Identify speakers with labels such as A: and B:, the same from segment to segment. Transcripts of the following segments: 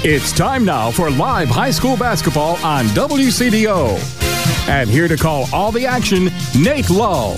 A: It's time now for live high school basketball on WCDO. And here to call all the action, Nate Lull.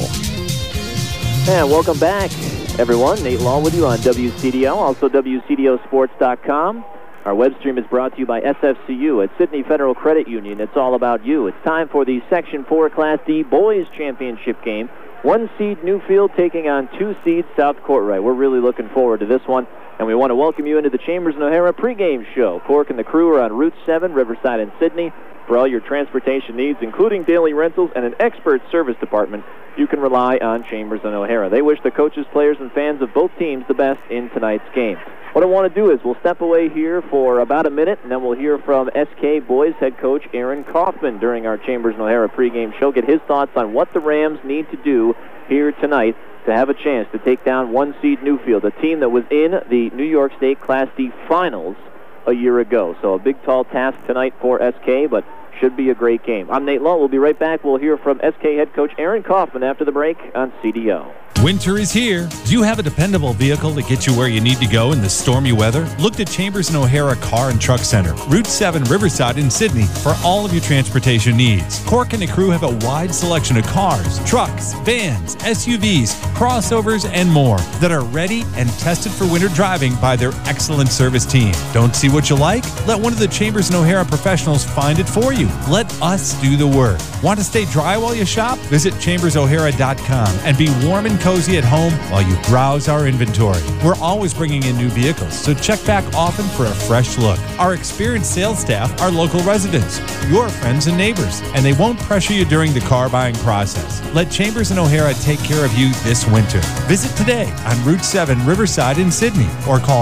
B: And welcome back, everyone. Nate Lull with you on WCDO, also WCDOsports.com. Our web stream is brought to you by SFCU at Sydney Federal Credit Union. It's all about you. It's time for the Section 4 Class D Boys Championship game. 1 seed Newfield taking on 2 seed South Courtright. We're really looking forward to this one, and we want to welcome you into the Chambers and O'Hara pregame show. Cork and the crew are on Route 7, Riverside and Sydney. For all your transportation needs, including daily rentals and an expert service department, you can rely on Chambers and O'Hara. They wish the coaches, players, and fans of both teams the best in tonight's game. What I want to do is we'll step away here for about a minute, and then we'll hear from SK Boys head coach Aaron Kaufman during our Chambers and O'Hara pregame show, get his thoughts on what the Rams need to do here tonight to have a chance to take down 1 seed Newfield, a team that was in the New York State Class D Finals a year ago. So a big, tall task tonight for SK, but should be a great game. I'm Nate Lull. We'll be right back. We'll hear from SK head coach Aaron Kaufman after the break on CDO.
C: Winter is here. Do you have a dependable vehicle to get you where you need to go in the stormy weather? Look to Chambers and O'Hara Car and Truck Center, Route 7, Riverside in Sydney, for all of your transportation needs. Cork and the crew have a wide selection of cars, trucks, vans, SUVs, crossovers, and more that are ready and tested for winter driving by their excellent service team. Don't see what you like? Let one of the Chambers and O'Hara professionals find it for you. Let us do the work. Want to stay dry while you shop? Visit ChambersO'Hara.com and be warm and cozy at home while you browse our inventory. We're always bringing in new vehicles, so check back often for a fresh look. Our experienced sales staff are local residents, your friends and neighbors, and they won't pressure you during the car buying process. Let Chambers and O'Hara take care of you this winter. Visit today on Route 7, Riverside in Sydney, or call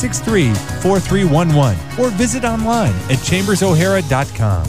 C: 563-4311, or visit online at ChambersO'Hara.com.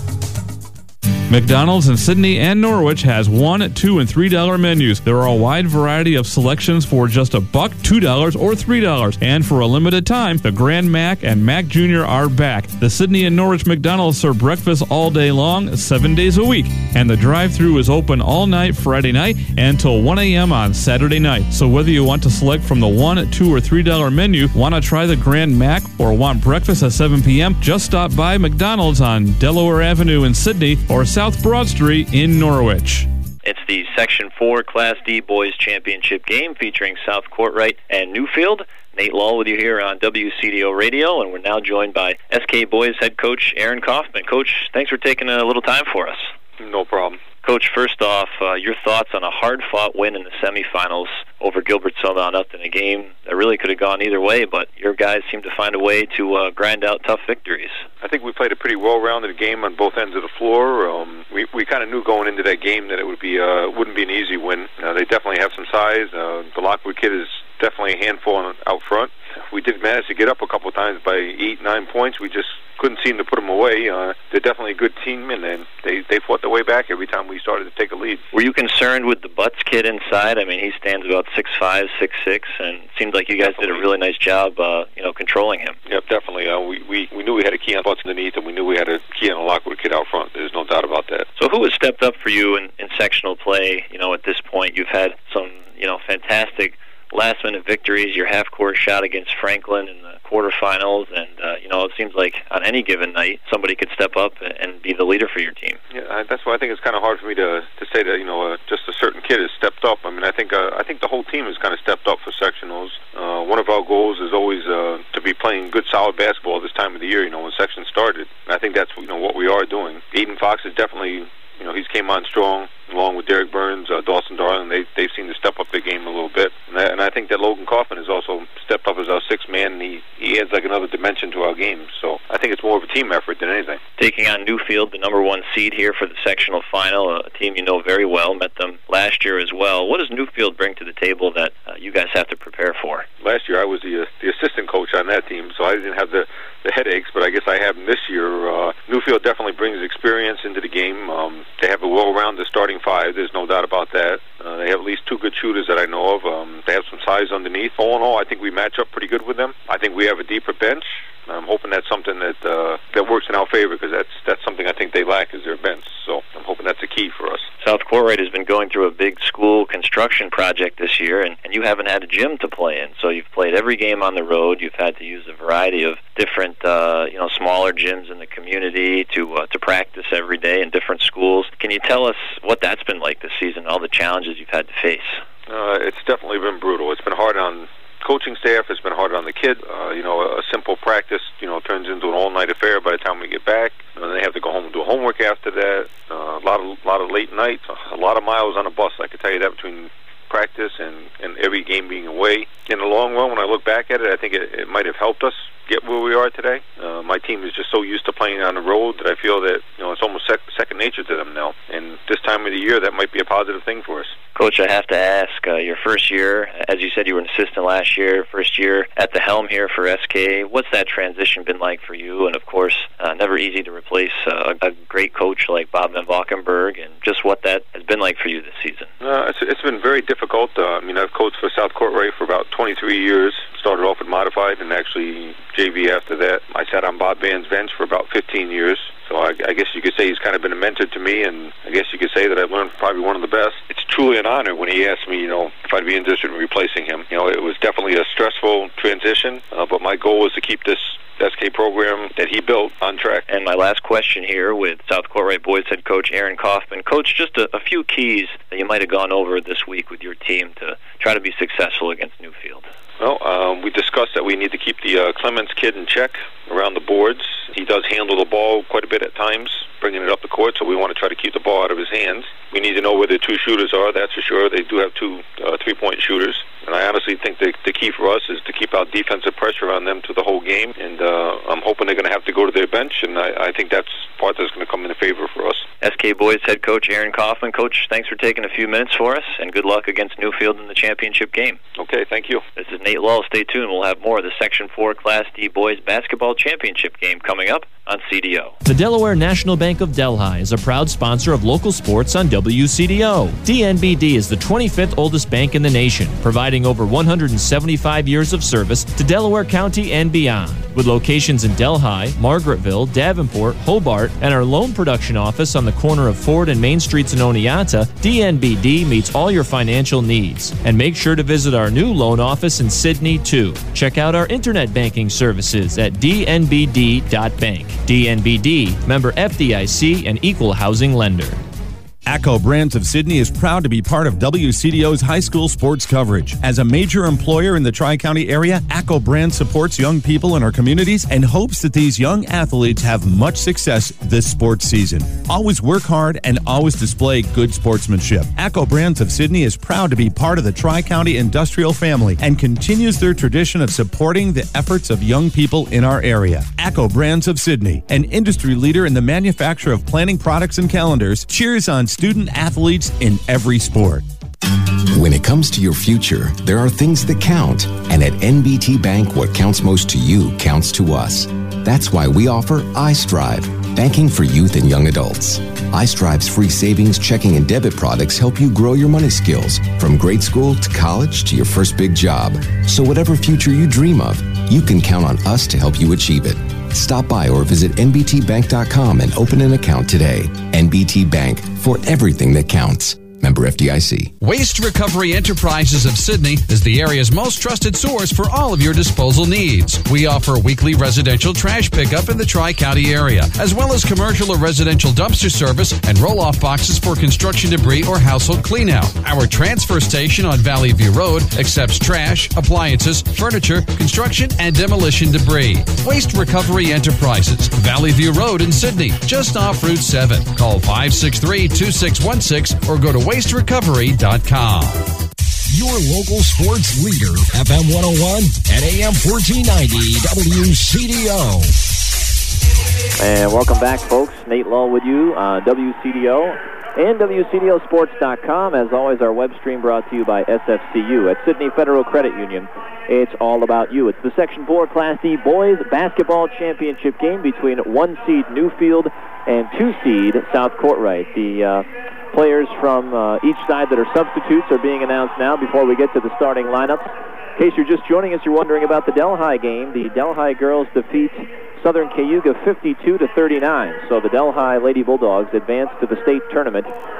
D: McDonald's in Sydney and Norwich has $1, $2, and $3 menus. There are a wide variety of selections for just $1, $2, or $3. And for a limited time, the Grand Mac and Mac Jr. are back. The Sydney and Norwich McDonald's serve breakfast all day long, 7 days a week. And the drive-thru is open all night Friday night until 1 a.m. on Saturday night. So whether you want to select from the $1, $2, or $3 menu, want to try the Grand Mac, or want breakfast at 7 p.m., just stop by McDonald's on Delaware Avenue in Sydney or South Broad Street in Norwich.
B: It's the Section 4 Class D Boys Championship game featuring South Courtright and Newfield. Nate Lull with you here on WCDO Radio, and we're now joined by SK Boys head coach Aaron Kaufman. Coach, thanks for taking a little time for us.
E: No problem.
B: Coach, first off, your thoughts on a hard-fought win in the semifinals over Gilbert Southern Upton, a game that really could have gone either way, but your guys seem to find a way to grind out tough victories.
E: I think we played a pretty well-rounded game on both ends of the floor. We kind of knew going into that game that it would be wouldn't be an easy win. They definitely have some size. The Lockwood kid is definitely a handful out front. We did manage to get up a couple of times by 8, 9 points. We just couldn't seem to put them away. They're definitely a good team, and they fought their way back every time we started to take a lead.
B: Were you concerned with the Butts kid inside? I mean, he stands about 6'5", 6'6", and it seemed like you guys did a really nice job, controlling him.
E: Yep, definitely. We knew we had a key on Butts underneath, and we knew we had a key on a Lockwood kid out front. There's no doubt about that.
B: So who has stepped up for you in sectional play? At this point, you've had some, fantastic last-minute victories. Your half-court shot against Franklin in the quarterfinals, and it seems like on any given night somebody could step up and be the leader for your team.
E: Yeah, that's why I think it's kind of hard for me to say that just a certain kid has stepped up. I mean, I think the whole team has kind of stepped up for sectionals. One of our goals is always to be playing good, solid basketball this time of the year. When sections started, and I think that's what we are doing. Aiden Fox is definitely he's came on strong, along with Derek Burns, Dawson Darling. They've seemed to step up their game a little bit. And I think that Logan Kaufman has also stepped up as our sixth man, and he adds like another dimension to our game. So I think it's more of a team effort than anything.
B: Taking on Newfield, the number 1 seed here for the sectional final, a team you know very well, met them last year as well. What does Newfield bring to the table that you guys have to prepare for?
E: Last year I was the assistant coach on that team, so I didn't have the headaches, but I guess I have them this year. Newfield definitely brings experience into the game. They have a well-rounded starting 5. There's no doubt about that. They have at least 2 good shooters that I know of. They have some size underneath. All in all, I think we match up pretty good with them. I think we have a deeper bench. I'm hoping that's something that works in our favor, because that's something I think they lack is their bench. So I'm hoping that's a key for us.
F: South Courtright has been going through a big school construction project this year, and you haven't had a gym to play in. So you've played every game on the road. You've had to use a variety of different, smaller gyms in the community to practice every day in different schools. Can you tell us what that's been like this season, all the challenges you've had to face?
E: It's definitely been brutal. It's been hard on coaching staff. It's been hard on the kid. A simple practice, turns into an all-night affair by the time we get back. Then they have to go home and do homework after that. A lot of late nights, a lot of miles on a bus. I can tell you that between practice and every game being away. In the long run, when I look back at it, I think it might have helped us get where we are today. My team is just so used to playing on the road that I feel that it's almost second nature to them now. And this time of the year, that might be a positive thing for us.
F: Coach, I have to ask, your first year, as you said, you were an assistant last year, first year at the helm here for SK. What's that transition been like for you? And, of course, never easy to replace a great coach like Bob Van Valkenburg, and just what that has been like for you this season.
E: It's been very difficult. I've coached for South Courtright for about 23 years. Started off with Modified and actually JV after that. I sat on Bob Van's bench for about 15 years. So I guess you could say he's kind of been a mentor to me, and I guess you could say that I've learned probably one of the best. It's truly an honor when he asked me, if I'd be interested in replacing him. It was definitely a stressful transition, but my goal was to keep this SK program that he built on track.
F: And my last question here with South Courtright boys head coach Aaron Kaufman. Coach, just a few keys that you might have gone over this week with your team to try to be successful against Newfield.
E: Well, we discussed that we need to keep the Clemens kid in check around the boards. He does handle the ball quite a bit at times, bringing it up the court, so we want to try to keep the ball out of his hands. We need to know where the two shooters are, that's for sure. They do have two three-point shooters. And I honestly think the key for us is to keep our defensive pressure on them to the whole game. And I'm hoping they're going to have to go to their bench, and I think that's part that's going to come in favor for us.
F: SK Boys head coach Aaron Kaufman. Coach, thanks for taking a few minutes for us, and good luck against Newfield in the championship game.
E: Okay, thank you.
F: This is Nate Lull. Stay tuned. We'll have more of the Section 4 Class D Boys Basketball Championship game coming up on CDO.
G: The Delaware National Bank of Delhi is a proud sponsor of local sports on WCDO. DNBD is the 25th oldest bank in the nation, providing over 175 years of service to Delaware County and beyond. With locations in Delhi, Margaretville, Davenport, Hobart, and our loan production office on the corner of Ford and Main Streets in Oneonta, DNBD meets all your financial needs. And make sure to visit our new loan office in Sydney, too. Check out our internet banking services at dnbd.bank. DNBD, member FDIC, and equal housing lender.
H: ACCO Brands of Sydney is proud to be part of WCDO's high school sports coverage. As a major employer in the Tri-County area, ACCO Brands supports young people in our communities and hopes that these young athletes have much success this sports season. Always work hard and always display good sportsmanship. ACCO Brands of Sydney is proud to be part of the Tri-County industrial family and continues their tradition of supporting the efforts of young people in our area. ACCO Brands of Sydney, an industry leader in the manufacture of planning products and calendars, cheers on student athletes in every sport.
I: When it comes to your future, there are things that count. And at NBT Bank, what counts most to you counts to us. That's why we offer iStrive, banking for youth and young adults. iStrive's free savings, checking, and debit products help you grow your money skills from grade school to college to your first big job. So whatever future you dream of, you can count on us to help you achieve it. Stop by or visit nbtbank.com and open an account today. NBT Bank, for everything that counts. Member FDIC.
J: Waste Recovery Enterprises of Sydney is the area's most trusted source for all of your disposal needs. We offer weekly residential trash pickup in the Tri-County area, as well as commercial or residential dumpster service and roll-off boxes for construction debris or household cleanout. Our transfer station on Valley View Road accepts trash, appliances, furniture, construction, and demolition debris. Waste Recovery Enterprises, Valley View Road in Sydney, just off Route 7. Call 563-2616 or go to wasterecovery.com.
K: Your local sports leader, FM 101 and AM 1490 WCDO.
B: And welcome back, folks. Nate Lull with you on WCDO and WCDOsports.com. As always, our web stream brought to you by SFCU at Sydney Federal Credit Union. It's all about you. It's the Section 4 Class D Boys Basketball Championship game between 1 seed Newfield and 2 seed South Courtright. The players from each side that are substitutes are being announced now before we get to the starting lineups. In case you're just joining us, you're wondering about the Delhi game. The Delhi girls defeat Southern Cayuga 52-39. So the Delhi Lady Bulldogs advance to the state tournament.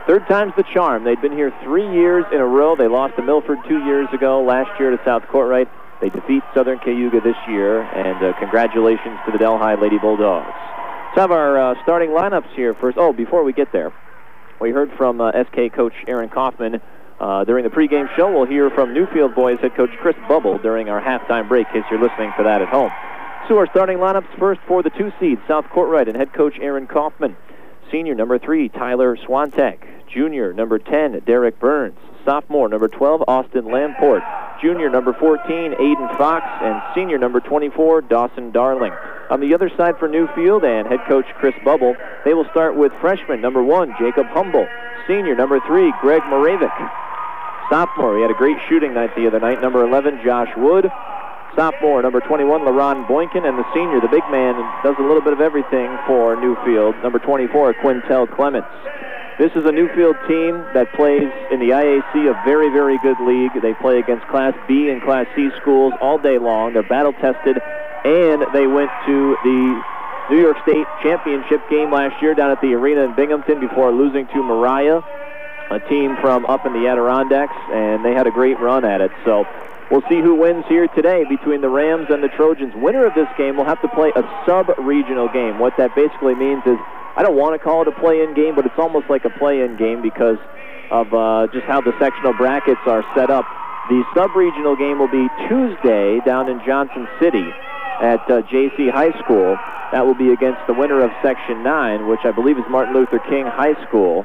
B: Third time's the charm. They'd been here 3 years in a row. They lost to Milford 2 years ago. Last year to South Courtright. They defeat Southern Cayuga this year. And congratulations to the Delhi Lady Bulldogs. Let's have our starting lineups here first. Oh, before we get there, we heard from SK coach Aaron Kaufman during the pregame show. We'll hear from Newfield boys head coach Chris Bubble during our halftime break, in case you're listening for that at home. So our starting lineups first for the 2 seed, South Courtright, and head coach Aaron Kaufman. Senior, number 3, Tyler Swantek. Junior, number 10, Derek Burns. Sophomore, number 12, Austin Lamport. Junior, number 14, Aiden Fox. And senior, number 24, Dawson Darling. On the other side for Newfield and head coach Chris Bubble, they will start with freshman, number 1, Jacob Humble. Senior, number 3, Greg Moravik. Sophomore, he had a great shooting night the other night, number 11, Josh Wood. Sophomore, number 21, LaRon Boynton, and the senior, the big man, does a little bit of everything for Newfield, number 24, Quintel Clements. This is a Newfield team that plays in the IAC, a very, very good league. They play against Class B and Class C schools all day long. They're battle-tested, and they went to the New York State Championship game last year down at the arena in Binghamton before losing to Mariah, a team from up in the Adirondacks, and they had a great run at it. So we'll see who wins here today between the Rams and the Trojans. Winner of this game will have to play a sub-regional game. What that basically means is, I don't want to call it a play-in game, but it's almost like a play-in game because of just how the sectional brackets are set up. The sub-regional game will be Tuesday down in Johnson City at JC High School. That will be against the winner of Section 9, which I believe is Martin Luther King High School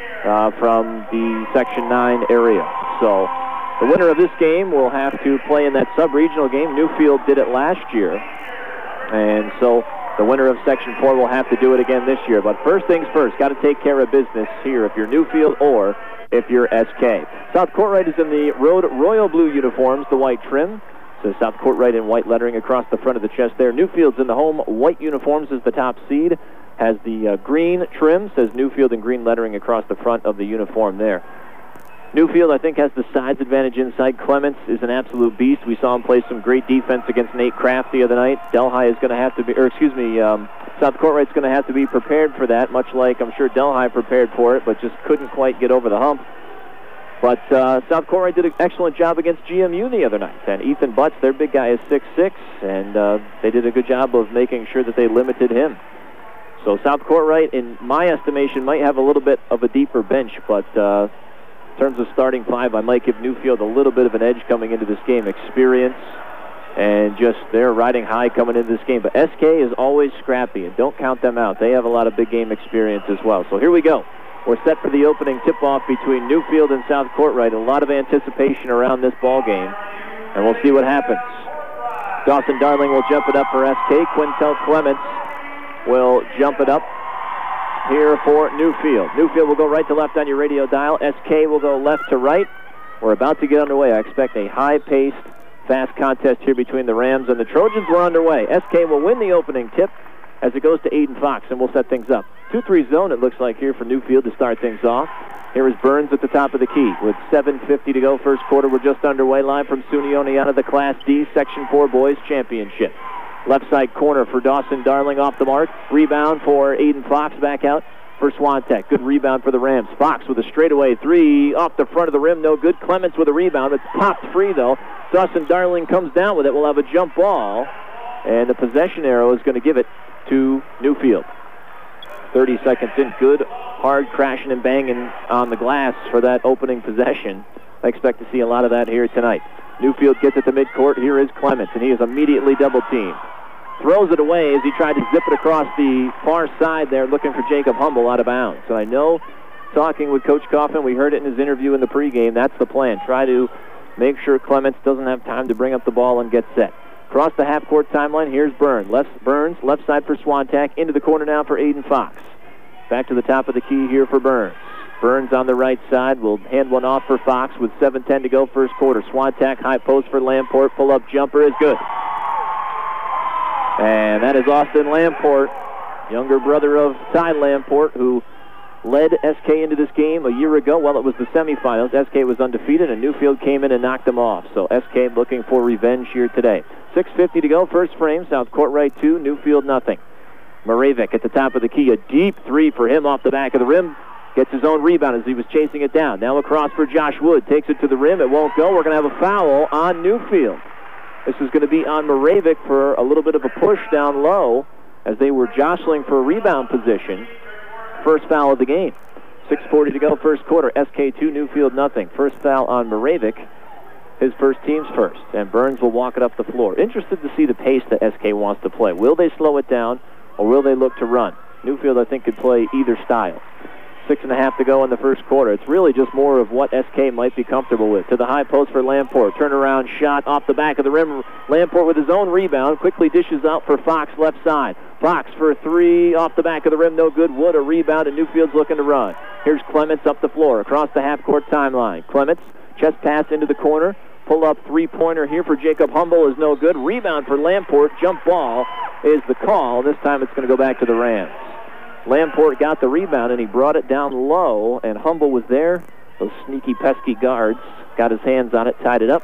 B: from the Section 9 area. So the winner of this game will have to play in that sub-regional game. Newfield did it last year. And so the winner of Section 4 will have to do it again this year. But first things first, got to take care of business here if you're Newfield or if you're SK. South Courtright is in the royal blue uniforms, the white trim. So South Courtright in white lettering across the front of the chest there. Newfield's in the home white uniforms as the top seed. Has the green trim, says Newfield in green lettering across the front of the uniform there. Newfield, I think, has the size advantage inside. Clements is an absolute beast. We saw him play some great defense against Nate Kraft the other night. Delhi is going to have to be, South Courtright's going to have to be prepared for that, much like I'm sure Delhi prepared for it, but just couldn't quite get over the hump. But South Courtright did an excellent job against GMU the other night. And Ethan Butts, their big guy, is 6'6", and they did a good job of making sure that they limited him. So South Courtright, in my estimation, might have a little bit of a deeper bench, but in terms of starting 5, I might give Newfield a little bit of an edge coming into this game. Experience and just they're riding high coming into this game. But SK is always scrappy, and don't count them out. They have a lot of big game experience as well. So here we go. We're set for the opening tip-off between Newfield and South Courtright. A lot of anticipation around this ball game, and we'll see what happens. Dawson Darling will jump it up for SK. Quintel Clements will jump it up here for Newfield. Newfield will go right to left on your radio dial. SK will go left to right. We're about to get underway. I expect a high-paced, fast contest here between the Rams and the Trojans. We're underway. SK will win the opening tip as it goes to Aiden Fox, and we'll set things up. 2-3 zone, it looks like, here for Newfield to start things off. Here is Burns at the top of the key with 7:50 to go. First quarter, we're just underway. Live from SUNY Oneonta, the Class D Section 4 Boys Championship. Left side corner for Dawson Darling off the mark. Rebound for Aiden Fox back out for Swantek. Good rebound for the Rams. Fox with a straightaway 3 off the front of the rim. No good. Clements with a rebound. It's popped free, though. Dawson Darling comes down with it. We'll have a jump ball. And the possession arrow is going to give it to Newfield. 30 seconds in. Good, hard crashing and banging on the glass for that opening possession. I expect to see a lot of that here tonight. Newfield gets it to midcourt. Here is Clements, and he is immediately double-teamed. Throws it away as he tried to zip it across the far side there, looking for Jacob Humble out of bounds. So I know, talking with Coach Coffin, we heard it in his interview in the pregame, that's the plan. Try to make sure Clements doesn't have time to bring up the ball and get set. Across the half-court timeline, here's Burns, left side for Swantek, into the corner now for Aiden Fox. Back to the top of the key here for Burns. Burns on the right side will hand one off for Fox with 7:10 to go first quarter. Swantek, high post for Lamport, pull-up jumper is good. And that is Austin Lamport, younger brother of Ty Lamport, who led SK into this game a year ago. Well, it was the semifinals. SK was undefeated, and Newfield came in and knocked them off. So SK looking for revenge here today. 6:50 to go, first frame. South Courtright 2, Newfield nothing. Moravik at the top of the key, a deep 3 for him off the back of the rim. Gets his own rebound as he was chasing it down. Now across for Josh Wood. Takes it to the rim. It won't go. We're going to have a foul on Newfield. This is going to be on Moravik for a little bit of a push down low as they were jostling for a rebound position. First foul of the game. 6:40 to go, first quarter. SK 2, Newfield nothing. First foul on Moravik. His first team's first. And Burns will walk it up the floor. Interested to see the pace that SK wants to play. Will they slow it down or will they look to run? Newfield, I think, could play either style. 6.5 to go in the first quarter. It's really just more of what SK might be comfortable with. To the high post for Lamport. Turnaround shot off the back of the rim. Lamport with his own rebound. Quickly dishes out for Fox left side. Fox for three off the back of the rim. No good. Wood a rebound, and Newfield's looking to run. Here's Clements up the floor across the half-court timeline. Clements, chest pass into the corner. Pull-up three-pointer here for Jacob Humble is no good. Rebound for Lamport. Jump ball is the call. This time it's going to go back to the Rams. Lamport got the rebound, and he brought it down low, and Humble was there. Those sneaky, pesky guards got his hands on it, tied it up,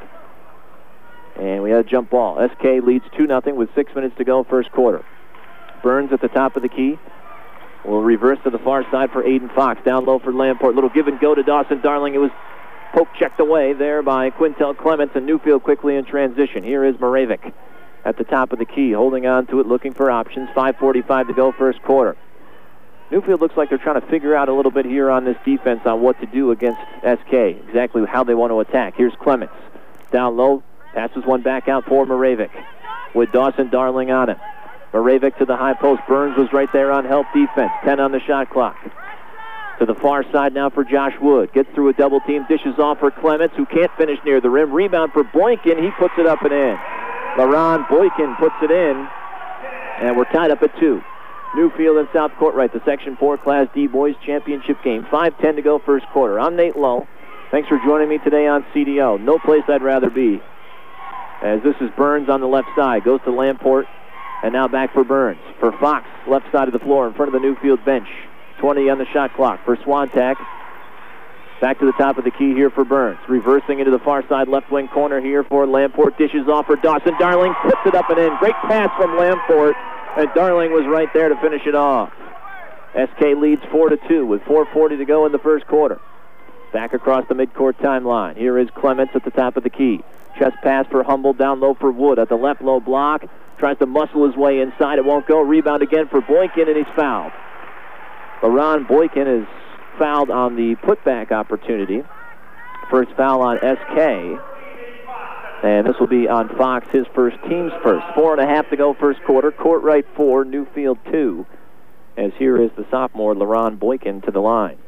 B: and we had a jump ball. SK leads 2-0 with 6 minutes to go, first quarter. Burns at the top of the key. Will reverse to the far side for Aiden Fox. Down low for Lamport. Little give and go to Dawson Darling. It was poke checked away there by Quintel Clements, and Newfield quickly in transition. Here is Moravik at the top of the key, holding on to it, looking for options. 5:45 to go, first quarter. Newfield looks like they're trying to figure out a little bit here on this defense on what to do against SK, exactly how they want to attack. Here's Clements. Down low, passes one back out for Moravik with Dawson Darling on him. Moravik to the high post. Burns was right there on help defense. 10 on the shot clock. To the far side now for Josh Wood. Gets through a double team, dishes off for Clements, who can't finish near the rim. Rebound for Boykin. He puts it up and in. LaRon Boykin puts it in, and we're tied up at 2. Newfield and South Courtright, the Section 4 Class D Boys Championship game. 5:10 to go, first quarter. I'm Nate Lowe. Thanks for joining me today on CDO. No place I'd rather be. As this is Burns on the left side. Goes to Lamport, and now back for Burns. For Fox, left side of the floor in front of the Newfield bench. 20 on the shot clock for Swantak. Back to the top of the key here for Burns. Reversing into the far side left wing corner here for Lamport. Dishes off for Dawson Darling. Puts it up and in. Great pass from Lamport. And Darling was right there to finish it off. SK leads 4-2 with 4:40 to go in the first quarter. Back across the midcourt timeline. Here is Clements at the top of the key. Chest pass for Humble, down low for Wood at the left low block. Tries to muscle his way inside. It won't go. Rebound again for Boykin, and he's fouled. LaRon Boykin is fouled on the putback opportunity. First foul on SK. And this will be on Fox, his first, team's first. 4.5 to go, first quarter. Courtright 4, Newfield 2. As here is the sophomore, LaRon Boykin, to the line.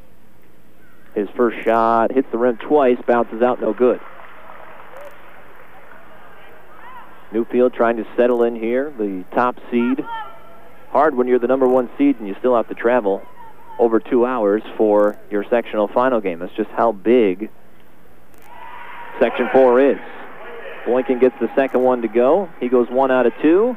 B: His first shot hits the rim twice, bounces out, no good. Newfield trying to settle in here, the top seed. Hard when you're the number 1 seed and you still have to travel over 2 hours for your sectional final game. That's just how big Section 4 is. Boykin gets the second one to go. He goes 1 out of 2.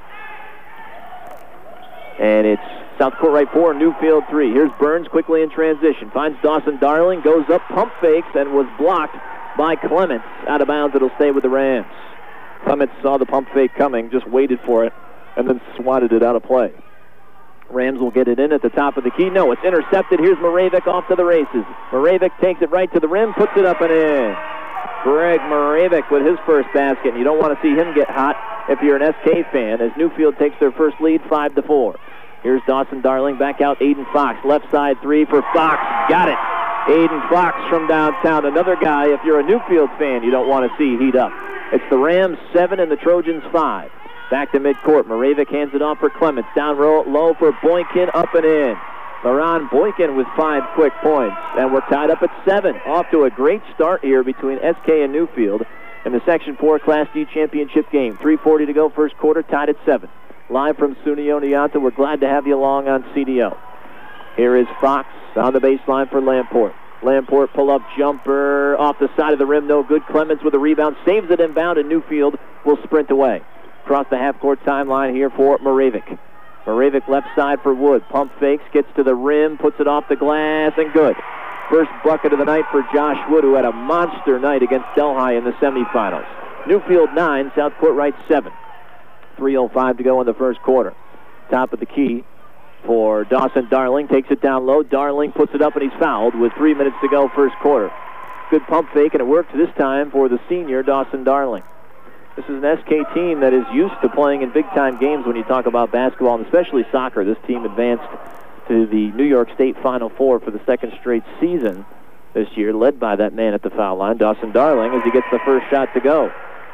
B: And it's South Courtright 4, Newfield 3. Here's Burns quickly in transition. Finds Dawson Darling, goes up, pump fakes, and was blocked by Clements. Out of bounds, it'll stay with the Rams. Clements saw the pump fake coming, just waited for it, and then swatted it out of play. Rams will get it in at the top of the key. No, it's intercepted. Here's Moravik off to the races. Moravik takes it right to the rim, puts it up and in. Greg Moravik with his first basket, and you don't want to see him get hot if you're an SK fan, as Newfield takes their first lead 5-4. Here's Dawson Darling, back out Aiden Fox. Left side three for Fox. Got it. Aiden Fox from downtown. Another guy, if you're a Newfield fan, you don't want to see heat up. It's the Rams 7 and the Trojans 5. Back to midcourt. Moravik hands it off for Clements. Down low for Boykin, up and in. LaRon Boykin with 5 quick points. And we're tied up at 7. Off to a great start here between SK and Newfield in the Section 4 Class D championship game. 3:40 to go, first quarter, tied at 7. Live from SUNY Oneonta, we're glad to have you along on CDO. Here is Fox on the baseline for Lamport. Lamport pull-up jumper off the side of the rim, no good. Clements with a rebound, saves it inbound, and Newfield will sprint away. Across the half-court timeline here for Moravik. Moravik left side for Wood. Pump fakes, gets to the rim, puts it off the glass, and good. First bucket of the night for Josh Wood, who had a monster night against Delhi in the semifinals. Newfield 9, South Courtright 7. 3:05 to go in the first quarter. Top of the key for Dawson Darling. Takes it down low. Darling puts it up, and he's fouled with 3 minutes to go first quarter. Good pump fake, and it worked this time for the senior, Dawson Darling. This is an SK team that is used to playing in big-time games when you talk about basketball, and especially soccer. This team advanced to the New York State Final Four for the second straight season this year, led by that man at the foul line, Dawson Darling, as he gets the first shot to go.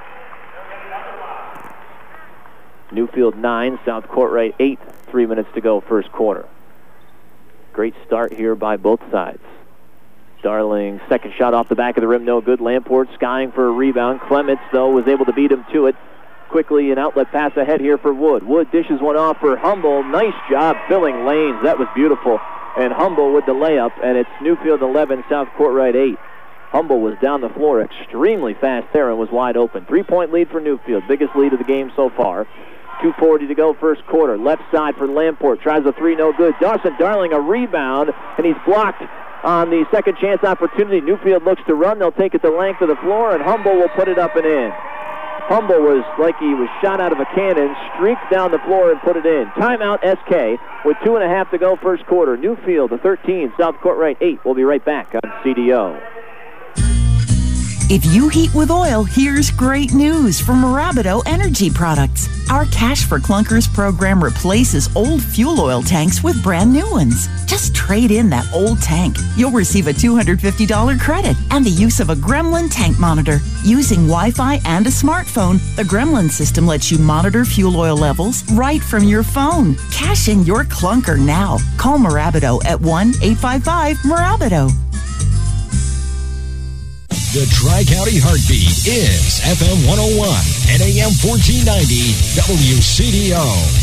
B: Newfield 9, South Courtright 8, 3 minutes to go first quarter. Great start here by both sides. Darling, second shot off the back of the rim, no good. Lamport skying for a rebound. Clements, though, was able to beat him to it. Quickly an outlet pass ahead here for Wood. Wood dishes one off for Humble. Nice job filling lanes. That was beautiful. And Humble with the layup, and it's Newfield 11, South Courtright 8. Humble was down the floor extremely fast there and was wide open. 3-point lead for Newfield, biggest lead of the game so far. 2:40 to go first quarter. Left side for Lamport. Tries a three, no good. Dawson Darling a rebound, and he's blocked on the second chance opportunity. Newfield looks to run. They'll take it the length of the floor, and Humble will put it up and in. Humble was like he was shot out of a cannon, streaked down the floor and put it in. Timeout SK with 2.5 to go first quarter. Newfield, the 13, South Courtright 8. We'll be right back on CDO.
L: If you heat with oil, here's great news from Marabido Energy Products. Our Cash for Clunkers program replaces old fuel oil tanks with brand new ones. Just trade in that old tank. You'll receive a $250 credit and the use of a Gremlin tank monitor. Using Wi-Fi and a smartphone, the Gremlin system lets you monitor fuel oil levels right from your phone. Cash in your clunker now. Call Marabido at 1-855-MARABIDO.
K: The Tri-County Heartbeat is FM 101 and AM 1490 WCDO.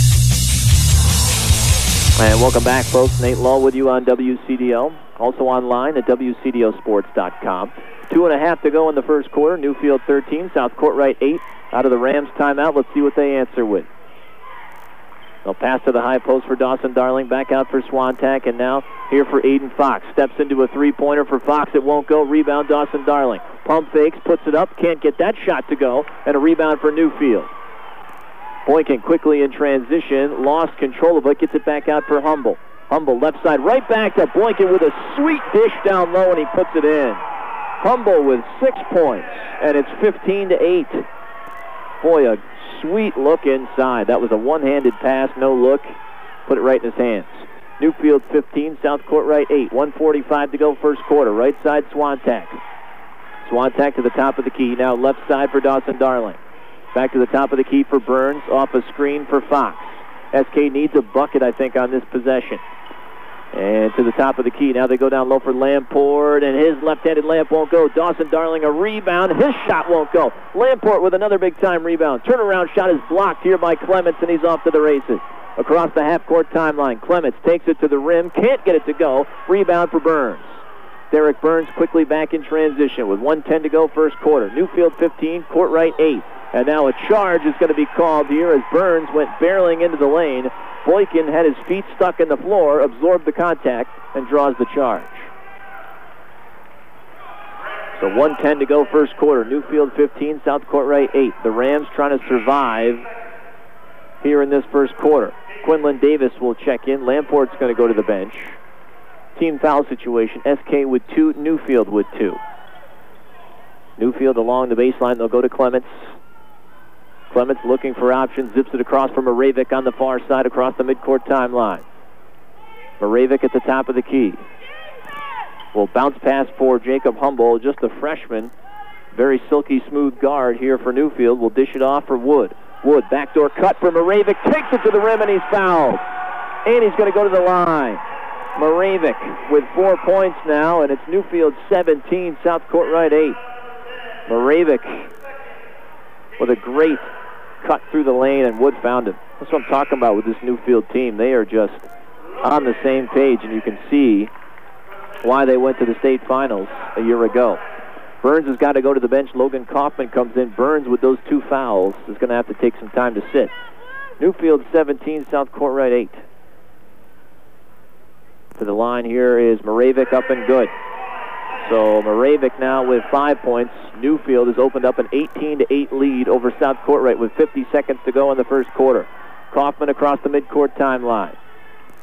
B: And welcome back, folks. Nate Law with you on WCDO. Also online at WCDOsports.com. 2.5 to go in the first quarter. Newfield 13, South Courtright 8. Out of the Rams timeout. Let's see what they answer with. They'll pass to the high post for Dawson Darling. Back out for Swantack. And now here for Aiden Fox. Steps into a three-pointer for Fox. It won't go. Rebound Dawson Darling. Pump fakes. Puts it up. Can't get that shot to go. And a rebound for Newfield. Boykin quickly in transition. Lost control of it. Gets it back out for Humble. Humble left side. Right back to Boykin with a sweet dish down low. And he puts it in. Humble with 6 points. And it's 15-8. Boy, a sweet look inside. That was a one-handed pass, no look. Put it right in his hands. Newfield 15, South Courtright 8. 1:45 to go first quarter. Right side, Swantack. Swantack to the top of the key. Now left side for Dawson Darling. Back to the top of the key for Burns. Off a screen for Fox. SK needs a bucket, I think, on this possession. And to the top of the key. Now they go down low for Lamport, and his left-handed layup won't go. Dawson Darling a rebound. His shot won't go. Lamport with another big-time rebound. Turnaround shot is blocked here by Clements, and he's off to the races. Across the half-court timeline, Clements takes it to the rim. Can't get it to go. Rebound for Burns. Derek Burns quickly back in transition with 1:10 to go first quarter. Newfield 15, Courtright 8. And now a charge is going to be called here as Burns went barreling into the lane. Boykin had his feet stuck in the floor, absorbed the contact, and draws the charge. So 1:10 to go first quarter. Newfield 15, South Courtright 8. The Rams trying to survive here in this first quarter. Quinlan Davis will check in. Lamport's going to go to the bench. Team foul situation. SK with 2, Newfield with 2. Newfield along the baseline. They'll go to Clements. Clements looking for options, zips it across from Moravec on the far side across the midcourt timeline. Moravec at the top of the key. Will bounce pass for Jacob Humble, just a freshman. Very silky smooth guard here for Newfield. Will dish it off for Wood. Wood, backdoor cut for Moravec, takes it to the rim and he's fouled. And he's going to go to the line. Moravec with 4 points now, and it's Newfield 17, South Courtright 8. Moravec with a great cut through the lane, and Wood found him. That's what I'm talking about with this Newfield team. They are just on the same page, and you can see why they went to the state finals a year ago. Burns has got to go to the bench. Logan Kaufman comes in. Burns, with those 2 fouls, is going to have to take some time to sit. Newfield 17, South Courtright 8. To the line here is Moravec, up and good. So Moravec now with 5 points. Newfield has opened up an 18-8 lead over South Courtright with 50 seconds to go in the first quarter. Kaufman across the midcourt timeline.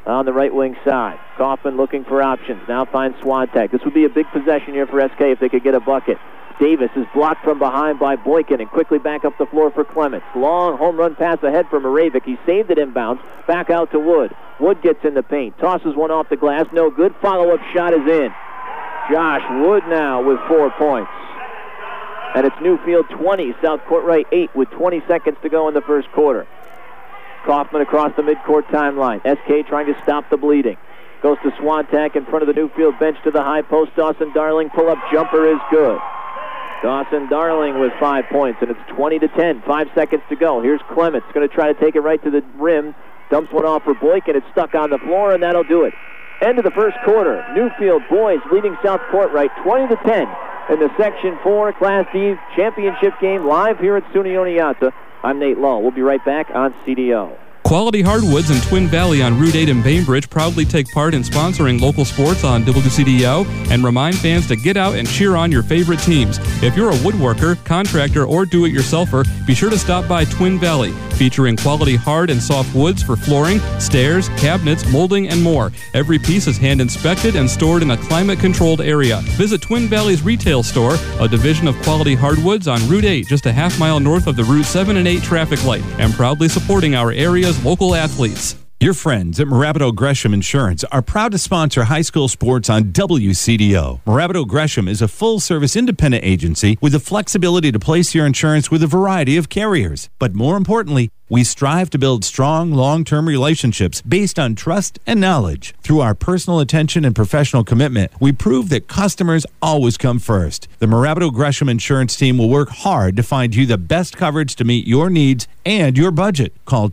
B: on the right wing side. Kaufman looking for options. Now finds Swantek. This would be a big possession here for SK if they could get a bucket. Davis is blocked from behind by Boykin and quickly back up the floor for Clements. Long home run pass ahead for Moravik. He saved it inbounds. Back out to Wood. Wood gets in the paint. Tosses one off the glass. No good. Follow-up shot is in. Josh Wood now with 4 points. And it's Newfield 20, South Court Right 8 with 20 seconds to go in the first quarter. Kaufman across the midcourt timeline. SK trying to stop the bleeding. Goes to Swantek in front of the Newfield bench to the high post. Dawson Darling pull-up jumper is good. Dawson Darling with 5 points, and it's 20-10. 5 seconds to go. Here's Clements. Going to try to take it right to the rim. Dumps one off for Boykin. It's stuck on the floor, and that'll do it. End of the first quarter. Newfield boys leading South Court Right 20-10 in the Section 4 Class D championship game live here at SUNY Oneonta. I'm Nate Lull. We'll be right back on CDO.
D: Quality Hardwoods in Twin Valley on Route 8 in Bainbridge proudly take part in sponsoring local sports on WCDO and remind fans to get out and cheer on your favorite teams. If you're a woodworker, contractor, or do-it-yourselfer, be sure to stop by Twin Valley, featuring quality hard and soft woods for flooring, stairs, cabinets, molding, and more. Every piece is hand-inspected and stored in a climate-controlled area. Visit Twin Valley's retail store, a division of Quality Hardwoods on Route 8, just a half-mile north of the Route 7 and 8 traffic light, and proudly supporting our area's local athletes.
H: Your friends at Morabito Gresham Insurance are proud to sponsor high school sports on WCDO. Morabito Gresham is a full-service independent agency with the flexibility to place your insurance with a variety of carriers. But more importantly, we strive to build strong, long-term relationships based on trust and knowledge. Through our personal attention and professional commitment, we prove that customers always come first. The Morabito Gresham Insurance team will work hard to find you the best coverage to meet your needs and your budget. Call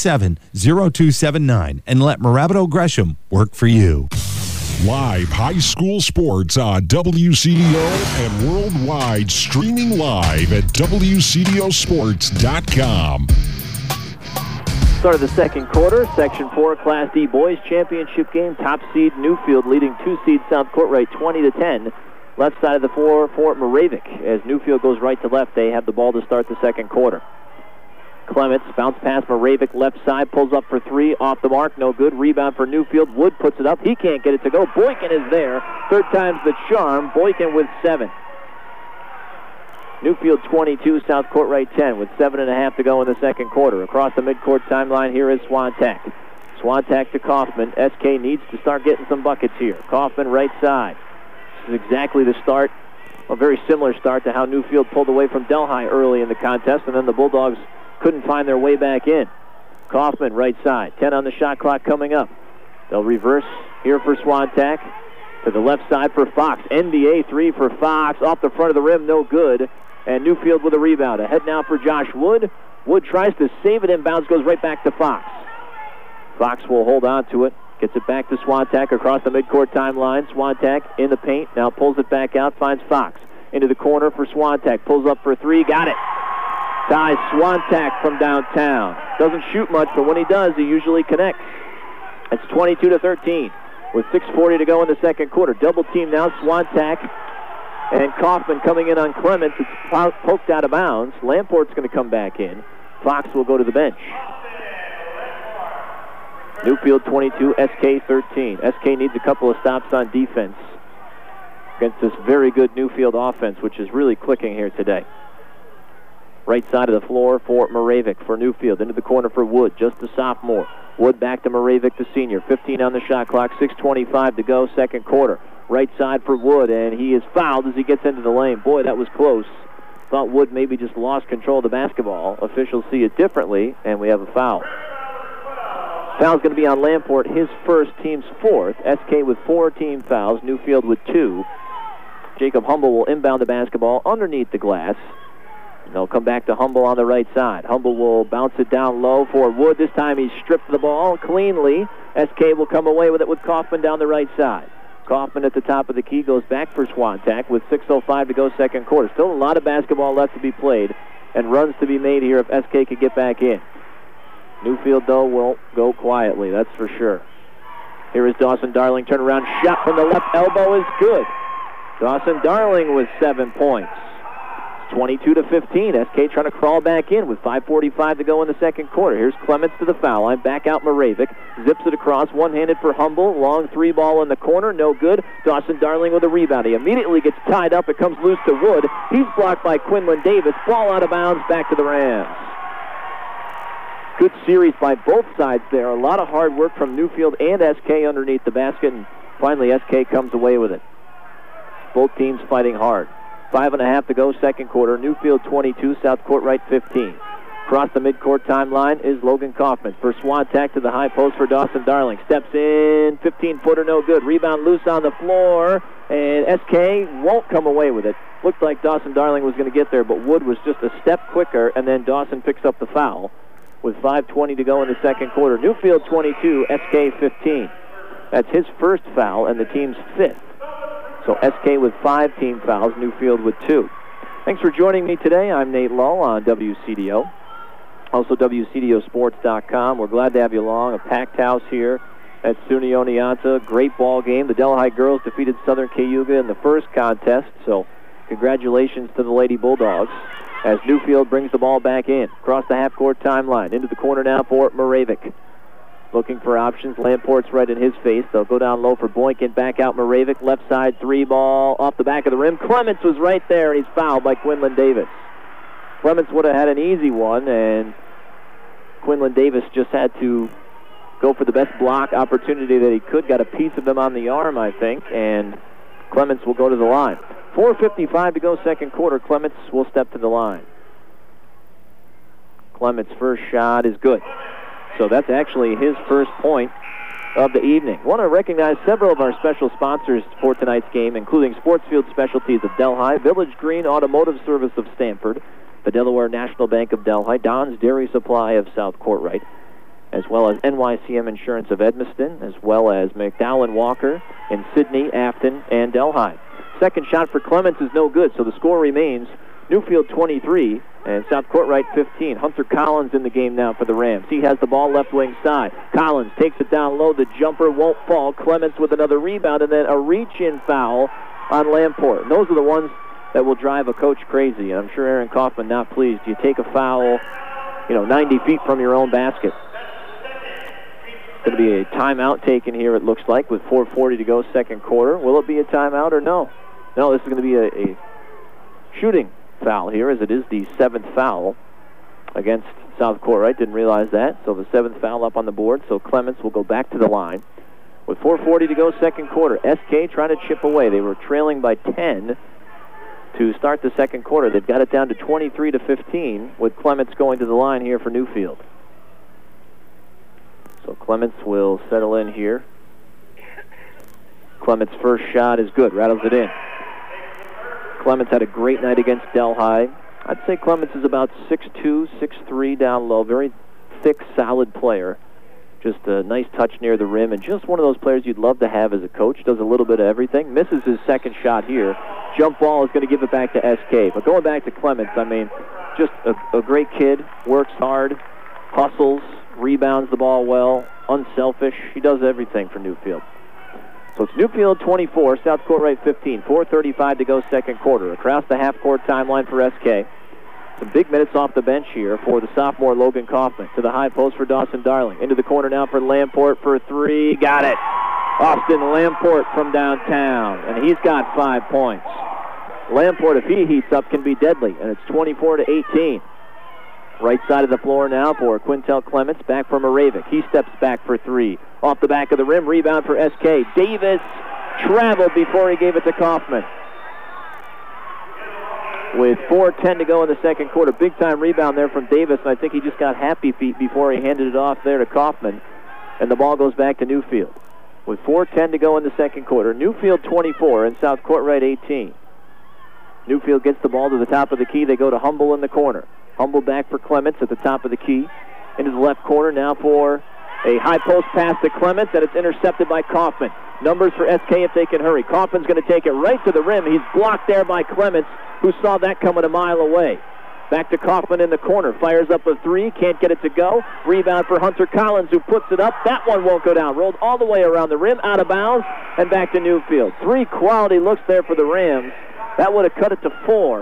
H: 217-0279 and let Morabito Gresham work for you.
M: Live high school sports on WCDO and worldwide, streaming live at WCDOsports.com.
B: Start of the second quarter, Section 4 Class D Boys Championship game. Top seed Newfield leading 2-seed South Court Right 20-10. Left side of the floor for Moravik. As Newfield goes right to left, they have the ball to start the second quarter. Clements, bounce pass Moravik left side, pulls up for three, off the mark, no good. Rebound for Newfield. Wood puts it up. He can't get it to go. Boykin is there. Third time's the charm. Boykin with 7. Newfield 22, South Court Right 10 with 7.5 to go in the second quarter. Across the midcourt timeline, here is Swantek. Swantek to Kaufman. SK needs to start getting some buckets here. Kaufman right side. This is exactly the start, a very similar start to how Newfield pulled away from Delhi early in the contest, and then the Bulldogs couldn't find their way back in. Kaufman right side. 10 on the shot clock coming up. They'll reverse here for Swantek. To the left side for Fox. NBA 3 for Fox. Off the front of the rim, no good. And Newfield with a rebound. Ahead now for Josh Wood. Wood tries to save it inbounds, goes right back to Fox. Fox will hold on to it. Gets it back to Swantek across the midcourt timeline. Swantek in the paint. Now pulls it back out. Finds Fox. Into the corner for Swantek. Pulls up for three. Got it. Ties Swantek from downtown. Doesn't shoot much, but when he does, he usually connects. It's 22-13 with 6:40 to go in the second quarter. Double team now. Swantek and Kaufman coming in on Clements. It's poked out of bounds. Lamport's going to come back in. Fox will go to the bench. Newfield 22, SK 13. SK needs a couple of stops on defense against this very good Newfield offense, which is really clicking here today. Right side of the floor for Moravik for Newfield. Into the corner for Wood, just a sophomore. Wood back to Moravik, the senior. 15 on the shot clock, 6:25 to go, second quarter. Right side for Wood, and he is fouled as he gets into the lane. Boy, that was close. Thought Wood maybe just lost control of the basketball. Officials see it differently, and we have a foul. Foul's going to be on Lamport, his first, team's fourth. SK with 4 team fouls, Newfield with 2. Jacob Humble will inbound the basketball underneath the glass. And they'll come back to Humble on the right side. Humble will bounce it down low for Wood. This time he's stripped the ball cleanly. SK will come away with it with Kaufman down the right side. Kaufman at the top of the key goes back for Swantek with 6:05 to go second quarter. Still a lot of basketball left to be played and runs to be made here if SK could get back in. Newfield, though, won't go quietly, that's for sure. Here is Dawson Darling. Turnaround shot from the left elbow is good. Dawson Darling with 7 points. 22-15. SK trying to crawl back in with 5:45 to go in the second quarter. Here's Clements to the foul line. Back out Moravik. Zips it across. One-handed for Humble. Long three ball in the corner. No good. Dawson Darling with a rebound. He immediately gets tied up. It comes loose to Wood. He's blocked by Quinlan Davis. Ball out of bounds. Back to the Rams. Good series by both sides there. A lot of hard work from Newfield and SK underneath the basket. And finally, SK comes away with it. Both teams fighting hard. 5.5 to go, second quarter. Newfield 22, South Courtright 15. Across the midcourt timeline is Logan Kaufman. First swan attack to the high post for Dawson Darling. Steps in, 15-footer, no good. Rebound loose on the floor, and SK won't come away with it. Looked like Dawson Darling was going to get there, but Wood was just a step quicker, and then Dawson picks up the foul with 5:20 to go in the second quarter. Newfield 22, SK 15. That's his first foul and the team's fifth. So SK with 5 team fouls, Newfield with 2. Thanks for joining me today. I'm Nate Lull on WCDO. Also WCDOsports.com. We're glad to have you along. A packed house here at SUNY Oneonta. Great ball game. The Delhi girls defeated Southern Cayuga in the first contest. So congratulations to the Lady Bulldogs as Newfield brings the ball back in. Across the half-court timeline. Into the corner now for Moravik. Looking for options. Lamport's right in his face. They'll go down low for Boykin. Back out Moravik. Left side three ball off the back of the rim. Clements was right there, and he's fouled by Quinlan Davis. Clements would have had an easy one, and Quinlan Davis just had to go for the best block opportunity that he could. Got a piece of him on the arm, I think, and Clements will go to the line. 4:55 to go second quarter. Clements will step to the line. Clements' first shot is good. So that's actually his first point of the evening. I want to recognize several of our special sponsors for tonight's game, including Sportsfield Specialties of Delhi, Village Green Automotive Service of Stanford, the Delaware National Bank of Delhi, Don's Dairy Supply of South Courtright, as well as NYCM Insurance of Edmiston, as well as McDowell & Walker in Sydney, Afton, and Delhi. Second shot for Clements is no good, so the score remains Newfield 23 and South Courtright 15. Hunter Collins in the game now for the Rams. He has the ball left wing side. Collins takes it down low. The jumper won't fall. Clements with another rebound, and then a reach-in foul on Lamport. And those are the ones that will drive a coach crazy. I'm sure Aaron Kaufman not pleased. You take a foul, 90 feet from your own basket. Going to be a timeout taken here, it looks like, with 4:40 to go second quarter. Will it be a timeout or no? No, this is going to be a shooting foul here, as it is the 7th foul against South Courtright. Didn't realize that. So the 7th foul up on the board. So Clements will go back to the line. With 4:40 to go second quarter, SK trying to chip away. They were trailing by 10 to start the second quarter. They've got it down to 23 to 15 with Clements going to the line here for Newfield. So Clements will settle in here. Clements' first shot is good. Rattles it in. Clements had a great night against Delhi. I'd say Clements is about 6'2", 6'3", down low. Very thick, solid player. Just a nice touch near the rim, and just one of those players you'd love to have as a coach. Does a little bit of everything. Misses his second shot here. Jump ball is going to give it back to SK. But going back to Clements, just a great kid. Works hard, hustles, rebounds the ball well, unselfish. He does everything for Newfield. So it's Newfield 24, South Courtright 15. 4:35 to go second quarter. Across the half-court timeline for SK. Some big minutes off the bench here for the sophomore Logan Kaufman. To the high post for Dawson Darling. Into the corner now for Lamport for 3. Got it. Austin Lamport from downtown. And he's got 5 points. Lamport, if he heats up, can be deadly. And it's 24 to 18. Right side of the floor now for Quintel Clements. Back for Moravik. He steps back for 3. Off the back of the rim. Rebound for SK. Davis traveled before he gave it to Kaufman. With 4:10 to go in the second quarter. Big-time rebound there from Davis, and I think he just got happy feet before he handed it off there to Kaufman. And the ball goes back to Newfield. With 4:10 to go in the second quarter. Newfield 24 and South Courtright 18. Newfield gets the ball to the top of the key. They go to Humble in the corner. Humble back for Clements at the top of the key. Into the left corner now for a high post pass to Clements, and it's intercepted by Kaufman. Numbers for SK if they can hurry. Kaufman's going to take it right to the rim. He's blocked there by Clements, who saw that coming a mile away. Back to Kaufman in the corner. Fires up a 3. Can't get it to go. Rebound for Hunter Collins, who puts it up. That one won't go down. Rolled all the way around the rim, out of bounds, and back to Newfield. 3 quality looks there for the Rams. That would have cut it to 4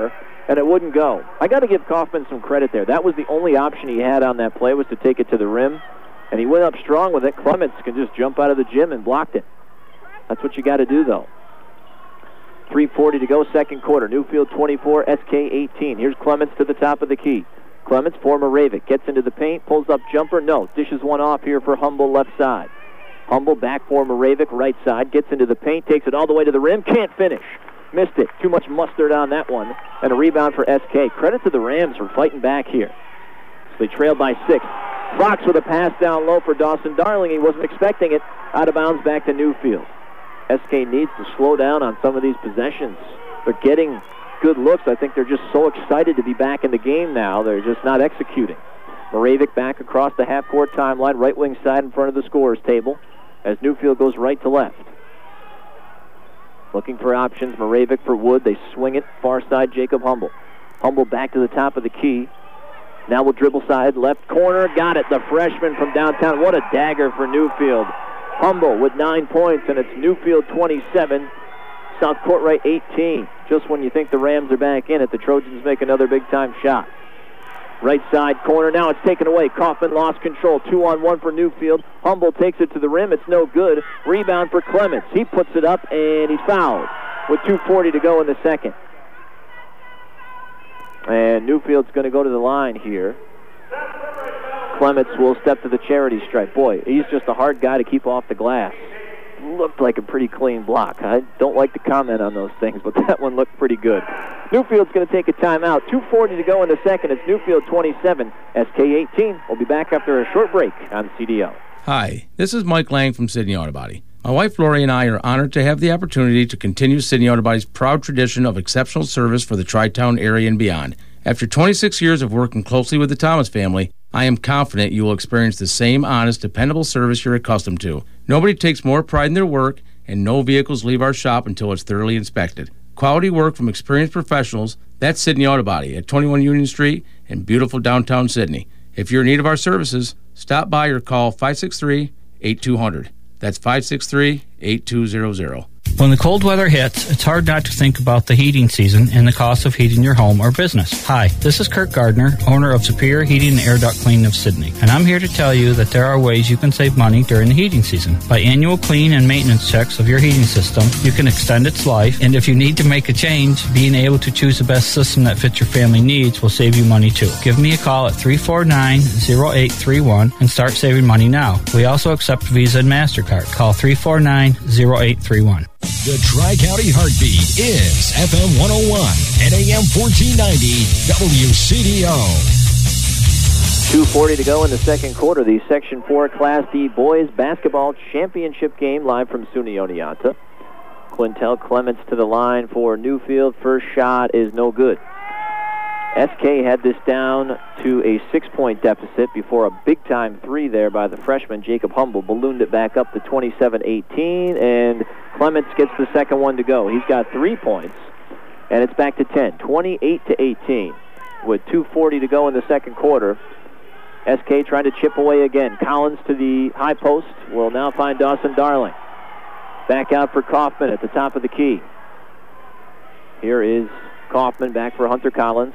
B: and it wouldn't go. I got to give Kaufman some credit there. That was the only option he had on that play, was to take it to the rim, and he went up strong with it. Clements can just jump out of the gym and blocked it. That's what you got to do, though. 3:40 to go, second quarter. Newfield 24, SK 18. Here's Clements to the top of the key. Clements for Moravec. Gets into the paint, pulls up jumper. No, dishes one off here for Humble left side. Humble back for Moravec, right side. Gets into the paint, takes it all the way to the rim. Can't finish. Missed it. Too much mustard on that one. And a rebound for SK. Credit to the Rams for fighting back here. So they trailed by 6. Fox with a pass down low for Dawson Darling. He wasn't expecting it. Out of bounds back to Newfield. SK needs to slow down on some of these possessions. They're getting good looks. I think they're just so excited to be back in the game now. They're just not executing. Moravec back across the half-court timeline, right wing side in front of the scorer's table, as Newfield goes right to left. Looking for options. Moravec for Wood. They swing it. Far side, Jacob Humble. Humble back to the top of the key. Now we'll dribble side, left corner. Got it. The freshman from downtown. What a dagger for Newfield. Humble with 9 points, and it's Newfield 27, South Courtright 18. Just when you think the Rams are back in it, the Trojans make another big-time shot. Right side corner. Now it's taken away. Kaufman lost control. 2-on-1 for Newfield. Humble takes it to the rim. It's no good. Rebound for Clements. He puts it up, and he's fouled with 2:40 to go in the second. And Newfield's going to go to the line here. Clements will step to the charity stripe. Boy, he's just a hard guy to keep off the glass. Looked like a pretty clean block. I don't like to comment on those things, but that one looked pretty good. Newfield's going to take a timeout. 2:40 to go in the second. It's Newfield 27, SK 18. We'll be back after a short break on CDO.
N: Hi, this is Mike Lang from Sydney Auto Body. My wife Lori and I are honored to have the opportunity to continue Sydney Auto Body's proud tradition of exceptional service for the Tri-Town area and beyond. After 26 years of working closely with the Thomas family, I am confident you will experience the same honest, dependable service you're accustomed to. Nobody takes more pride in their work, and no vehicles leave our shop until it's thoroughly inspected. Quality work from experienced professionals, that's Sydney Auto Body at 21 Union Street in beautiful downtown Sydney. If you're in need of our services, stop by or call 563-8200. That's 563-8200.
O: When the cold weather hits, it's hard not to think about the heating season and the cost of heating your home or business. Hi, this is Kurt Gardner, owner of Superior Heating and Air Duct Cleaning of Sydney, and I'm here to tell you that there are ways you can save money during the heating season. By annual clean and maintenance checks of your heating system, you can extend its life, and if you need to make a change, being able to choose the best system that fits your family needs will save you money too. Give me a call at 349-0831 and start saving money now. We also accept Visa and MasterCard. Call 349-0831.
K: The Tri-County Heartbeat is FM 101 and AM 1490 WCDO.
B: 2:40 to go in the second quarter. The Section 4 Class D Boys Basketball Championship game live from SUNY Oneonta. Quintel Clements to the line for Newfield. First shot is no good. SK had this down to a 6-point deficit before a big-time three there by the freshman Jacob Humble ballooned it back up to 27-18, and Clements gets the second one to go. He's got 3 points, and it's back to 10, 28-18, with 2:40 to go in the second quarter. SK trying to chip away again. Collins to the high post will now find Dawson Darling. Back out for Kaufman at the top of the key. Here is Kaufman back for Hunter Collins.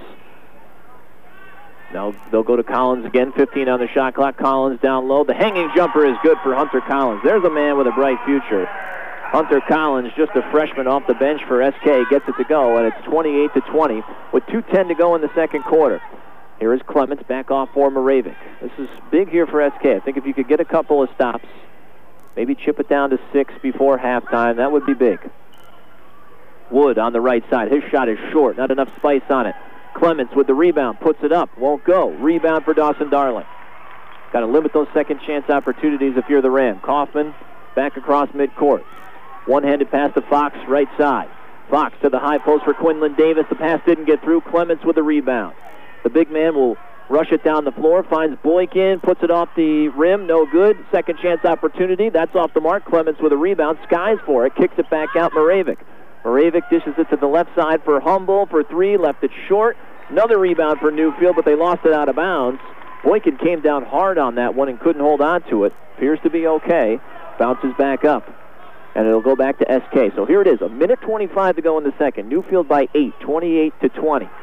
B: Now they'll go to Collins again, 15 on the shot clock. Collins down low. The hanging jumper is good for Hunter Collins. There's a man with a bright future. Hunter Collins, just a freshman off the bench for SK, gets it to go, and it's 28-20 with 2:10 to go in the second quarter. Here is Clements back off for Moravec. This is big here for SK. I think if you could get a couple of stops, maybe chip it down to 6 before halftime, that would be big. Wood on the right side. His shot is short. Not enough spice on it. Clements with the rebound. Puts it up. Won't go. Rebound for Dawson Darling. Got to limit those second chance opportunities if you're the Ram. Kaufman back across midcourt. One-handed pass to Fox, right side. Fox to the high post for Quinlan Davis. The pass didn't get through. Clements with the rebound. The big man will rush it down the floor. Finds Boykin. Puts it off the rim. No good. Second chance opportunity. That's off the mark. Clements with a rebound. Skies for it. Kicks it back out. Moravec. Moravec dishes it to the left side for Humble for 3, left it short. Another rebound for Newfield, but they lost it out of bounds. Boykin came down hard on that one and couldn't hold on to it. Appears to be okay. Bounces back up, and it'll go back to SK. So here it is, 1:25 to go in the second. Newfield by 8, 28-20.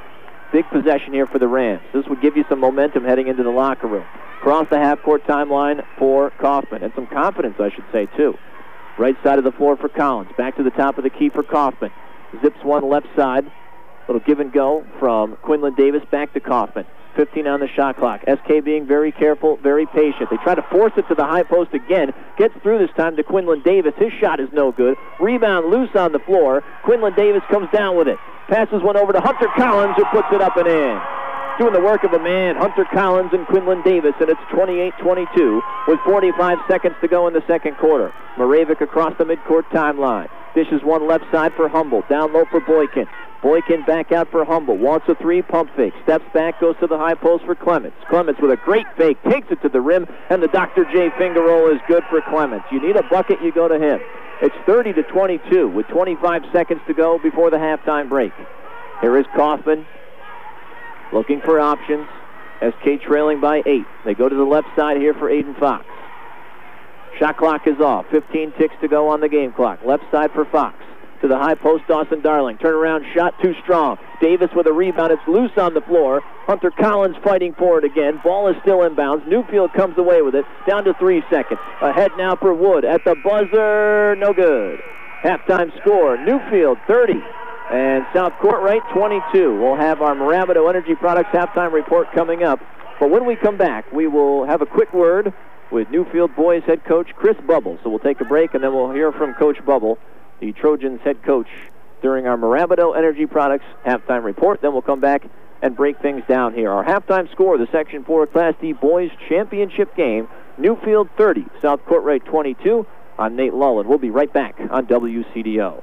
B: Big possession here for the Rams. This would give you some momentum heading into the locker room. Across the half-court timeline for Kaufman, and some confidence, I should say, too. Right side of the floor for Collins. Back to the top of the key for Kaufman. Zips one left side. Little give and go from Quinlan Davis back to Kaufman. 15 on the shot clock. SK being very careful, very patient. They try to force it to the high post again. Gets through this time to Quinlan Davis. His shot is no good. Rebound loose on the floor. Quinlan Davis comes down with it. Passes one over to Hunter Collins, who puts it up and in. Doing the work of a man, Hunter Collins and Quinlan Davis, and it's 28-22 with 45 seconds to go in the second quarter. Moravec across the midcourt timeline. Dishes one left side for Humble. Down low for Boykin. Boykin back out for Humble. Wants a three, pump fake. Steps back, goes to the high post for Clements. Clements with a great fake, takes it to the rim, and the Dr. J finger roll is good for Clements. You need a bucket, you go to him. It's 30-22 with 25 seconds to go before the halftime break. Here is Kaufman looking for options. SK trailing by 8. They go to the left side here for Aiden Fox. Shot clock is off. 15 ticks to go on the game clock. Left side for Fox. To the high post, Dawson Darling. Turnaround shot, too strong. Davis with a rebound. It's loose on the floor. Hunter Collins fighting for it again. Ball is still inbounds. Newfield comes away with it. Down to 3 seconds. Ahead now for Wood. At the buzzer, no good. Halftime score, Newfield 30. And South Courtright 22. We'll have our Moravito Energy Products halftime report coming up. But when we come back, we will have a quick word with Newfield boys head coach Chris Bubble. So we'll take a break, and then we'll hear from Coach Bubble, the Trojans head coach, during our Moravito Energy Products halftime report. Then we'll come back and break things down here. Our halftime score, the Section 4 Class D Boys Championship game, Newfield 30, South Courtright 22. I'm Nate Lullen. We'll be right back on WCDO.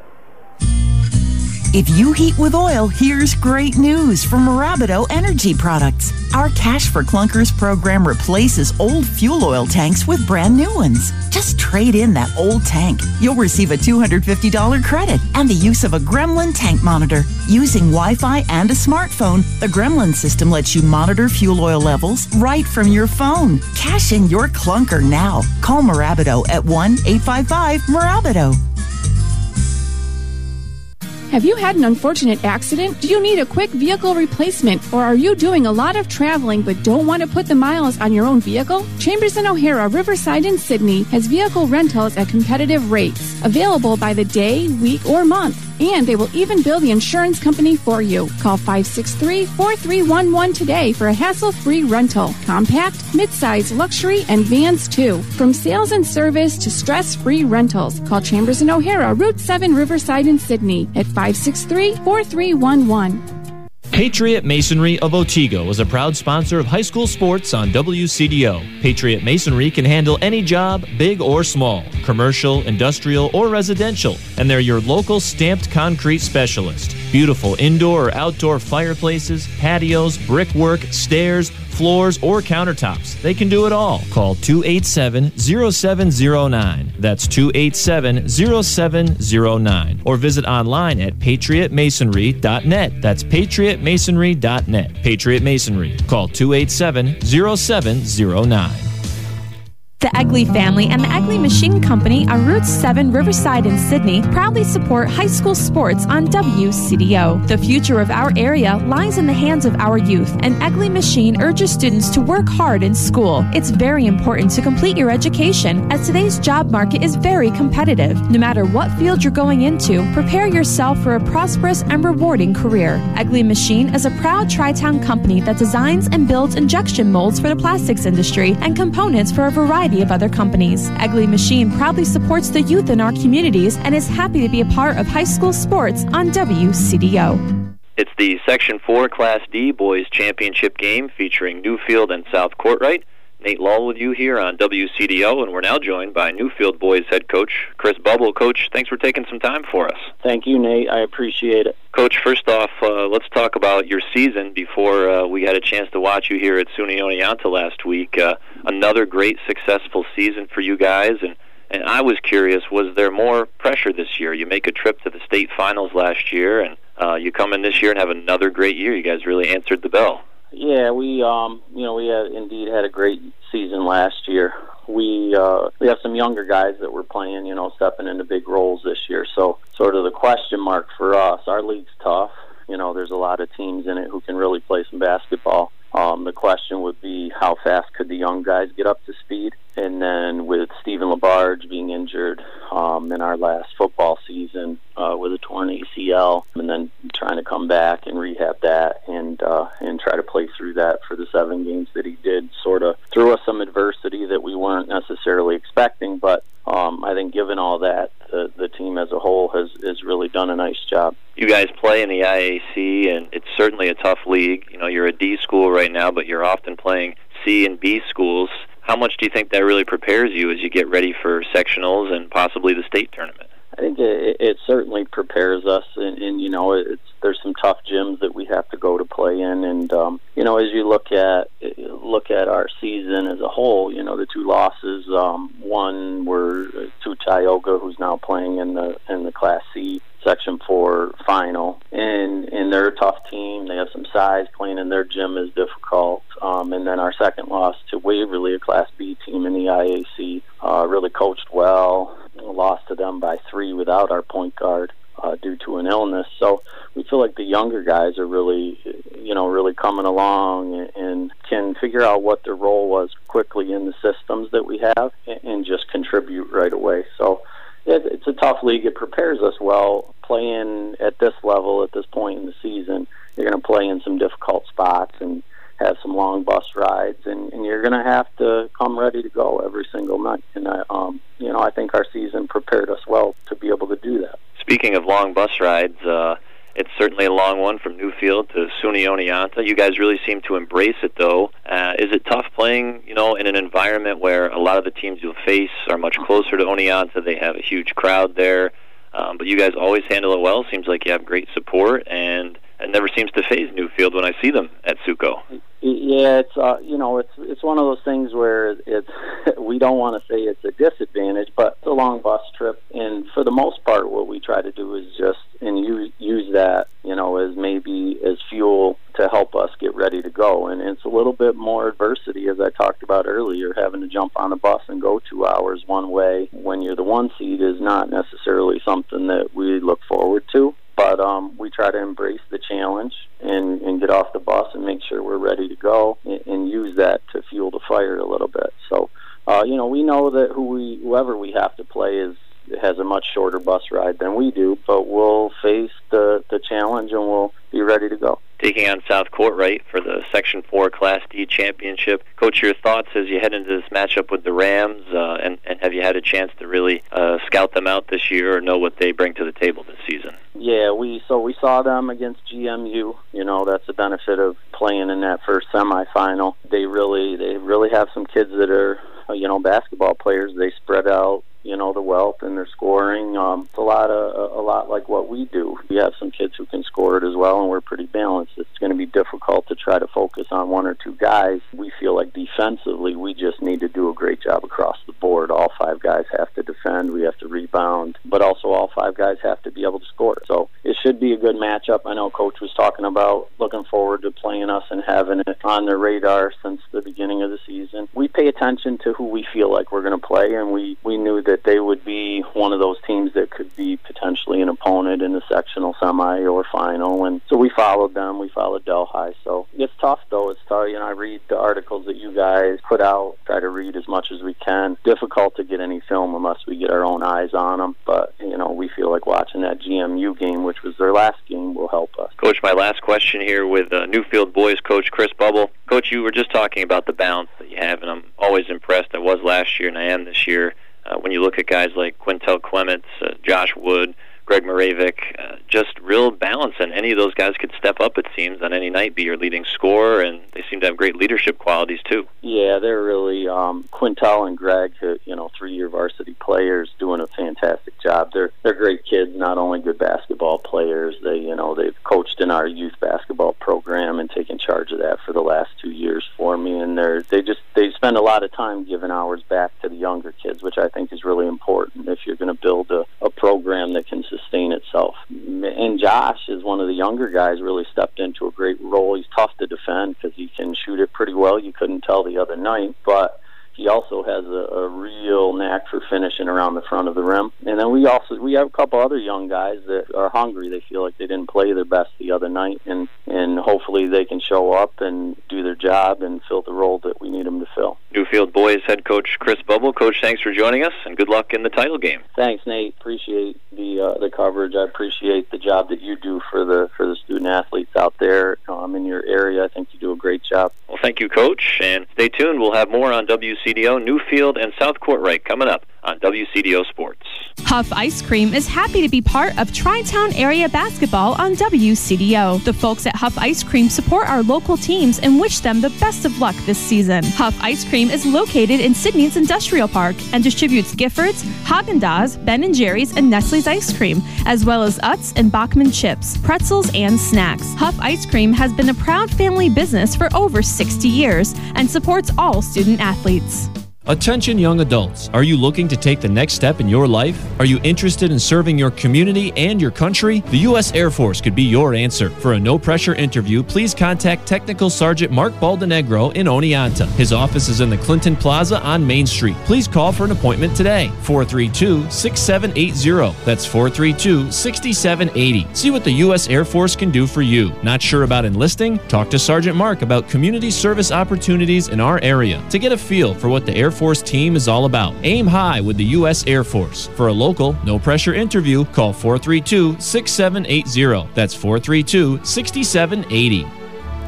L: If you heat with oil, here's great news from Moravito Energy Products. Our Cash for Clunkers program replaces old fuel oil tanks with brand new ones. Just trade in that old tank. You'll receive a $250 credit and the use of a Gremlin tank monitor. Using Wi-Fi and a smartphone, the Gremlin system lets you monitor fuel oil levels right from your phone. Cash in your clunker now. Call Moravito at 1-855-MORAVITO.
P: Have you had an unfortunate accident? Do you need a quick vehicle replacement? Or are you doing a lot of traveling but don't want to put the miles on your own vehicle? Chambers & O'Hara, Riverside, and Sydney has vehicle rentals at competitive rates, available by the day, week, or month. And they will even bill the insurance company for you. Call 563-4311 today for a hassle-free rental. Compact, midsize, luxury, and vans too. From sales and service to stress-free rentals. Call Chambers & O'Hara, Route 7, Riverside, and Sydney at 563-4311.
G: Patriot Masonry of Otsego is a proud sponsor of high school sports on WCDO. Patriot Masonry can handle any job, big or small, commercial, industrial, or residential, and they're your local stamped concrete specialist. Beautiful indoor or outdoor fireplaces, patios, brickwork, stairs, floors, or countertops. They can do it all. Call 287-0709. That's 287-0709. Or visit online at patriotmasonry.net. That's patriotmasonry.net. Patriot Masonry. Call 287-0709.
Q: The Egley family and the Egley Machine Company on Route 7, Riverside, and Sydney proudly support high school sports on WCDO. The future of our area lies in the hands of our youth, and Egley Machine urges students to work hard in school. It's very important to complete your education, as today's job market is very competitive. No matter what field you're going into, prepare yourself for a prosperous and rewarding career. Egley Machine is a proud Tri-Town company that designs and builds injection molds for the plastics industry and components for a variety of other companies. Egley Machine proudly supports the youth in our communities and is happy to be a part of high school sports on WCDO.
F: It's the Section 4 Class D Boys Championship game featuring Newfield and South Courtright. Nate Lull with you here on WCDO, and we're now joined by Newfield boys head coach Chris Bubble. Coach, thanks for taking some time for us.
R: Thank you, Nate. I appreciate it.
F: Coach, first off, let's talk about your season before we had a chance to watch you here at SUNY Oneonta last week. Another great, successful season for you guys, and I was curious, was there more pressure this year? You make a trip to the state finals last year, and you come in this year and have another great year. You guys really answered the bell.
R: Yeah, we indeed had a great season last year. We have some younger guys that were playing, stepping into big roles this year. So sort of the question mark for us, our league's tough, there's a lot of teams in it who can really play some basketball. The question would be how fast could the young guys get up to speed? And then with Stephen LaBarge being injured in our last football season with a torn ACL, and then trying to come back and rehab that and try to play through that for the 7 games that he did, sort of threw us some adversity that we weren't necessarily expecting. But I think given all that, the team as a whole has really done a nice job.
F: You guys play in the IAC, and it's certainly a tough league. You're a D school right now, but you're often playing C and B schools. How much do you think that really prepares you as you get ready for sectionals and possibly the state tournament?
R: I think it certainly prepares us, and there's some tough gyms that we have to go to play in, and as you look at our season as a whole, the 2 losses, one were to Tioga, who's now playing in the Class C Section 4 final, and they're a tough team. They have some size. Playing in their gym is difficult. And then our second loss to Waverly, a Class B team in the IAC, really coached well. Lost to them by 3 without our point guard due to an illness. So we feel like the younger guys are really coming along and can figure out what their role was quickly in the systems that we have and just contribute right away. So it's a tough league. It prepares us well. Playing at this level at this point in the season, you're going to play in some difficult spots and have some long bus rides, and you're going to have to come ready to go every single night. And I think our season prepared us well to be able to do that.
F: Speaking of long bus rides, it's certainly a long one from Newfield to SUNY Oneonta. You guys really seem to embrace it, though. Is it tough playing, in an environment where a lot of the teams you'll face are much closer to Oneonta? They have a huge crowd there, but you guys always handle it well. Seems like you have great support, and it never seems to faze Newfield when I see them at Suco.
R: Yeah, it's one of those things where we don't want to say it's a disadvantage, but it's a long bus trip, and for the most part, what we try to do is just use that, as maybe as fuel to help us get ready to go. And it's a little bit more adversity, as I talked about earlier. Having to jump on a bus and go 2 hours one way when you're the 1 seed is not necessarily something that we look forward to. But we try to embrace the challenge and get off the bus and make sure we're ready to go and use that to fuel the fire a little bit. So, we know that whoever we have to play has a much shorter bus ride than we do, but we'll face the challenge and we'll be ready to go.
F: Taking on South Courtright for the Section 4 Class D championship. Coach, your thoughts as you head into this matchup with the Rams, and have you had a chance to really scout them out this year or know what they bring to the table this season?
R: Yeah, we saw them against GMU. That's the benefit of playing in that first semifinal. They really have some kids that are basketball players. They spread out the wealth and their scoring. It's a lot like what we do. We have some kids who can score it as well, and we're pretty balanced. It's going to be difficult to try to focus on 1 or 2 guys. We feel like defensively we just need to do a great job across the board. All 5 guys have to defend. We have to rebound, but also all 5 guys have to be able to score. So it should be a good matchup. I know Coach was talking about looking forward to playing us and having it on their radar since the beginning of the season. We pay attention to who we feel like we're going to play, and we knew that they would be one of those teams that could be potentially an opponent in the sectional semi or final, and so we followed them. We followed Delhi. So it's tough, though. It's tough. I read the articles that you guys put out, try to read as much as we can. Difficult to get any film unless we get our own eyes on them, but we feel like watching that GMU game, which was their last game, will help us.
F: Coach, my last question here with Newfield boys coach Chris Bubble. Coach, you were just talking about the balance that you have, and I'm always impressed. I was last year and I am this year. When you look at guys like Quintel Clements, Josh Wood, Greg Moravec, just real balance, and any of those guys could step up, it seems, on any night, be your leading scorer, and they seem to have great leadership qualities, too.
R: Yeah, they're really, Quintel and Greg, 3-year varsity players, doing a fantastic job. They're great kids, not only good basketball players, they've coached in our youth basketball program and taken charge of that for the last 2 years for me, and they spend a lot of time giving hours back to the younger kids, which I think is really important if you're going to build a program that can sustain itself. And Josh is one of the younger guys, really stepped into a great role. He's tough to defend because he can shoot it pretty well. You couldn't tell the other night, but he also has a real knack for finishing around the front of the rim. And then we have a couple other young guys that are hungry. They feel like they didn't play their best the other night, and hopefully they can show up and do their job and fill the role that we need them to fill.
F: Newfield boys head coach Chris Bubble. Coach, thanks for joining us, and good luck in the title game.
R: Thanks, Nate. Appreciate the coverage. I appreciate the job that you do for the student athletes out there in your area. I think you do a great job.
F: Well, thank you, Coach, and stay tuned. We'll have more on WCDO, Newfield, and South Courtright coming up on WCDO Sports.
Q: Huff Ice Cream is happy to be part of Tri-Town area basketball on WCDO. The folks at Huff Ice Cream support our local teams and wish them the best of luck this season. Huff Ice Cream is located in Sydney's Industrial Park and distributes Giffords, Haagen-Dazs, Ben & Jerry's, and Nestle's ice cream, as well as Utz and Bachman chips, pretzels, and snacks. Huff Ice Cream has been a proud family business for over 60 years and supports all student athletes.
G: Attention young adults, are you looking to take the next step in your life? Are you interested in serving your community and your country? The U.S. Air Force could be your answer. For a no-pressure interview, please contact Technical Sergeant Mark Baldenegro in Oneonta. His office is in the Clinton Plaza on Main Street. Please call for an appointment today. 432-6780. That's 432-6780. See what the U.S. Air Force can do for you. Not sure about enlisting? Talk to Sergeant Mark about community service opportunities in our area to get a feel for what the Air Force team is all about. Aim high with the U.S. Air Force. For a local, no-pressure interview, call 432-6780. That's 432-6780.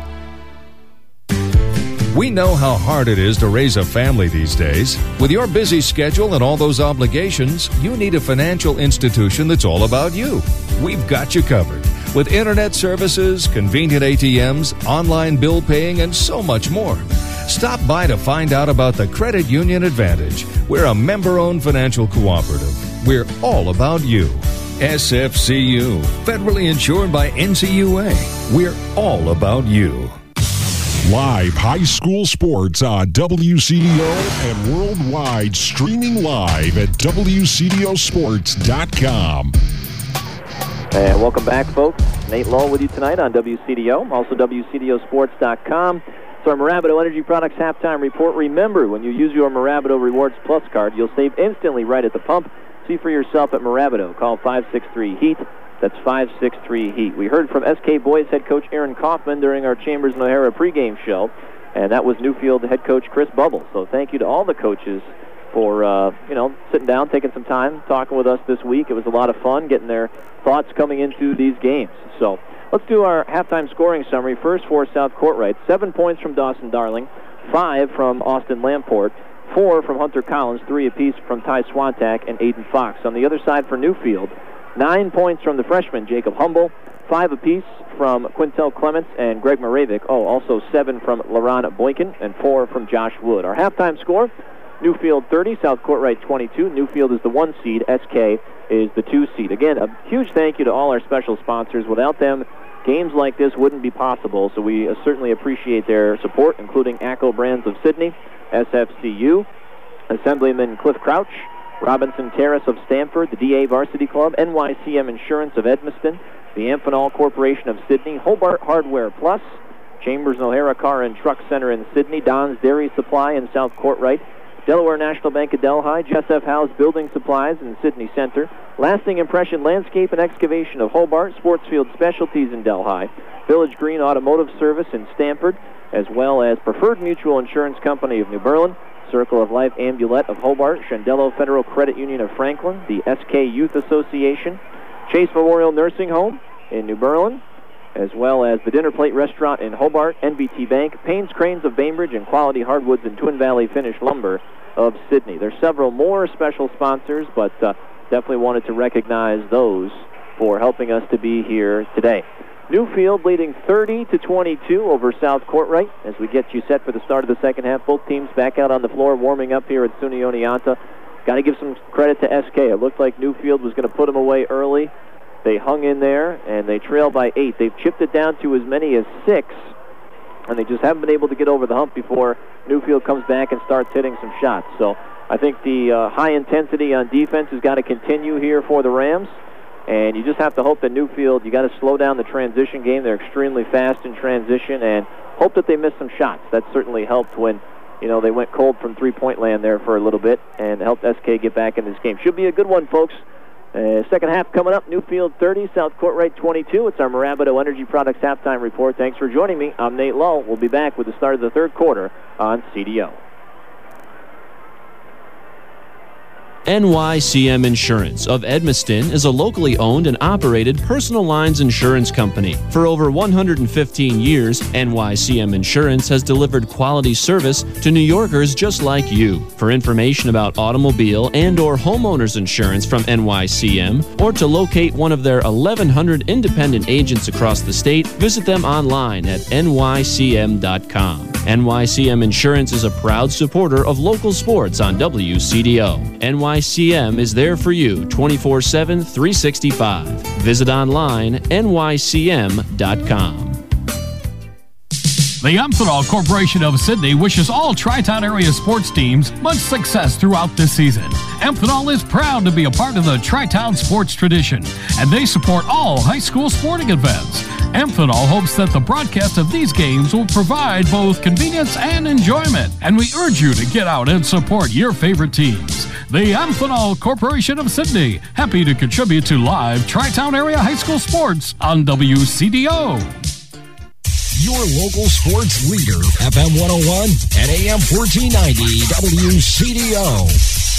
S: We know how hard it is to raise a family these days. With your busy schedule and all those obligations, you need a financial institution that's all about you. We've got you covered. With internet services, convenient ATMs, online bill paying, and so much more. Stop by to find out about the Credit Union Advantage. We're a member-owned financial cooperative. We're all about you. SFCU, federally insured by NCUA. We're all about you.
M: Live high school sports on WCDO and worldwide, streaming live at WCDOsports.com.
B: And welcome back, folks. Nate Lull with you tonight on WCDO, also WCDOsports.com. So our Mirabito Energy Products halftime report. Remember, when you use your Mirabito Rewards Plus card, you'll save instantly right at the pump. See for yourself at Mirabito. Call 563-HEAT. That's 563-HEAT. We heard from SK Boys head coach Aaron Kaufman during our Chambers and O'Hara pregame show, and that was Newfield head coach Chris Bubble. So thank you to all the coaches for sitting down, taking some time, talking with us this week. It was a lot of fun getting their thoughts coming into these games. So let's do our halftime scoring summary first for South Courtright. 7 points from Dawson Darling, 5 from Austin Lamport, 4 from Hunter Collins, 3 apiece from Ty Swantak and Aiden Fox. On the other side for Newfield, 9 points from the freshman Jacob Humble, 5 apiece from Quintel Clements and Greg Moravik. Also 7 from LaRon Boykin and 4 from Josh Wood. Our halftime score, Newfield 30, South Courtright 22. Newfield is the 1 seed, SK is the 2 seed. Again, a huge thank you to all our special sponsors. Without them, games like this wouldn't be possible, so we certainly appreciate their support, including ACCO Brands of Sydney, SFCU, Assemblyman Cliff Crouch, Robinson Terrace of Stamford, the DA Varsity Club, NYCM Insurance of Edmiston, the Amphenol Corporation of Sydney, Hobart Hardware Plus, Chambers and O'Hara Car and Truck Center in Sydney, Don's Dairy Supply in South Courtright, Delaware National Bank of Delhi, Jess House Building Supplies in Sydney Center, Lasting Impression Landscape and Excavation of Hobart, Sportsfield Specialties in Delhi, Village Green Automotive Service in Stamford, as well as Preferred Mutual Insurance Company of New Berlin, Circle of Life Amulet of Hobart, Shandello Federal Credit Union of Franklin, the SK Youth Association, Chase Memorial Nursing Home in New Berlin, as well as the Dinner Plate Restaurant in Hobart, NBT Bank, Payne's Cranes of Bainbridge, and Quality Hardwoods and Twin Valley Finished Lumber of Sydney. There's several more special sponsors, but definitely wanted to recognize those for helping us to be here today. Newfield leading 30-22 over South Courtright as we get you set for the start of the second half. Both teams back out on the floor warming up here at SUNY Oneonta. Got to give some credit to SK. It looked like Newfield was going to put them away early. They hung in there, and they trail by 8. They've chipped it down to as many as 6, and they just haven't been able to get over the hump before Newfield comes back and starts hitting some shots. So I think the high intensity on defense has got to continue here for the Rams. And you just have to hope that Newfield, you got to slow down the transition game. They're extremely fast in transition, and hope that they miss some shots. That certainly helped when they went cold from three-point land there for a little bit and helped SK get back in this game. Should be a good one, folks. Second half coming up, Newfield 30, South Courtright 22. It's our Mirabito Energy Products halftime report. Thanks for joining me. I'm Nate Lowe. We'll be back with the start of the third quarter on CDO.
G: NYCM Insurance of Edmiston is a locally owned and operated personal lines insurance company. For over 115 years, NYCM Insurance has delivered quality service to New Yorkers just like you. For information about automobile and or homeowners insurance from NYCM, or to locate one of their 1,100 independent agents across the state, visit them online at nycm.com. NYCM Insurance is a proud supporter of local sports on WCDO. NYCM is there for you 24/7, 365. Visit online nycm.com.
T: The Amphenol Corporation of Sydney wishes all Tri-Town area sports teams much success throughout this season. Amphenol is proud to be a part of the Tri-Town sports tradition, and they support all high school sporting events. Amphenol hopes that the broadcast of these games will provide both convenience and enjoyment, and we urge you to get out and support your favorite teams. The Amphenol Corporation of Sydney, happy to contribute to live Tri-Town area high school sports on WCDO.
K: Your local sports leader, FM 101 and AM 1490 WCDO.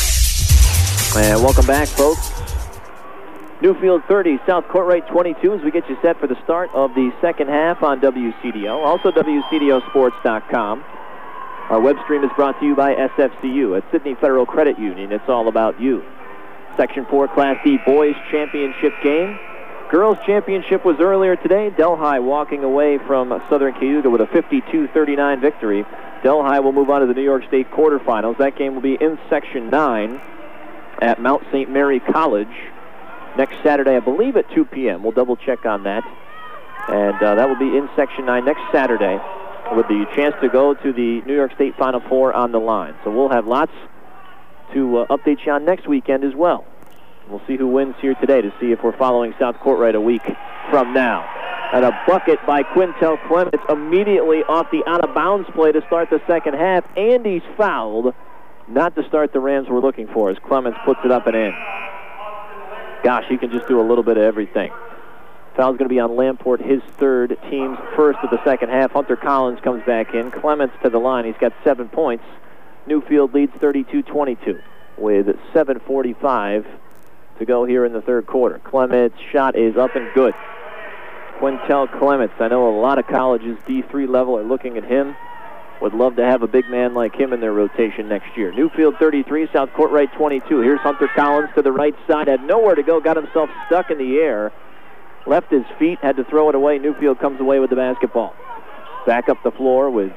B: And welcome back, folks. Newfield 30, South Courtright 22 as we get you set for the start of the second half on WCDO. Also WCDOsports.com. Our web stream is brought to you by SFCU at Sydney Federal Credit Union. It's all about you. Section 4 Class D Boys Championship game. Girls Championship was earlier today. Delhi walking away from Southern Cayuga with a 52-39 victory. Delhi will move on to the New York State quarterfinals. That game will be in Section 9 at Mount St. Mary College next Saturday, I believe at 2 p.m. We'll double check on that. And that will be in Section 9 next Saturday with the chance to go to the New York State Final Four on the line. So we'll have lots to update you on next weekend as well. We'll see who wins here today to see if we're following South Courtright a week from now. And a bucket by Quintel Clements immediately off the out-of-bounds play to start the second half. And he's fouled. Not to start the Rams we're looking for as Clements puts it up and in. Gosh, he can just do a little bit of everything. Foul's going to be on Lamport, his third, team's first of the second half. Hunter Collins comes back in. Clements to the line. He's got 7 points. Newfield leads 32-22 with 7:45 to go here in the third quarter. Clements' shot is up and good. Quintel Clements. I know a lot of colleges, D3 level, are looking at him. Would love to have a big man like him in their rotation next year. Newfield 33, South Courtright 22. Here's Hunter Collins to the right side. Had nowhere to go. Got himself stuck in the air. Left his feet. Had to throw it away. Newfield comes away with the basketball. Back up the floor with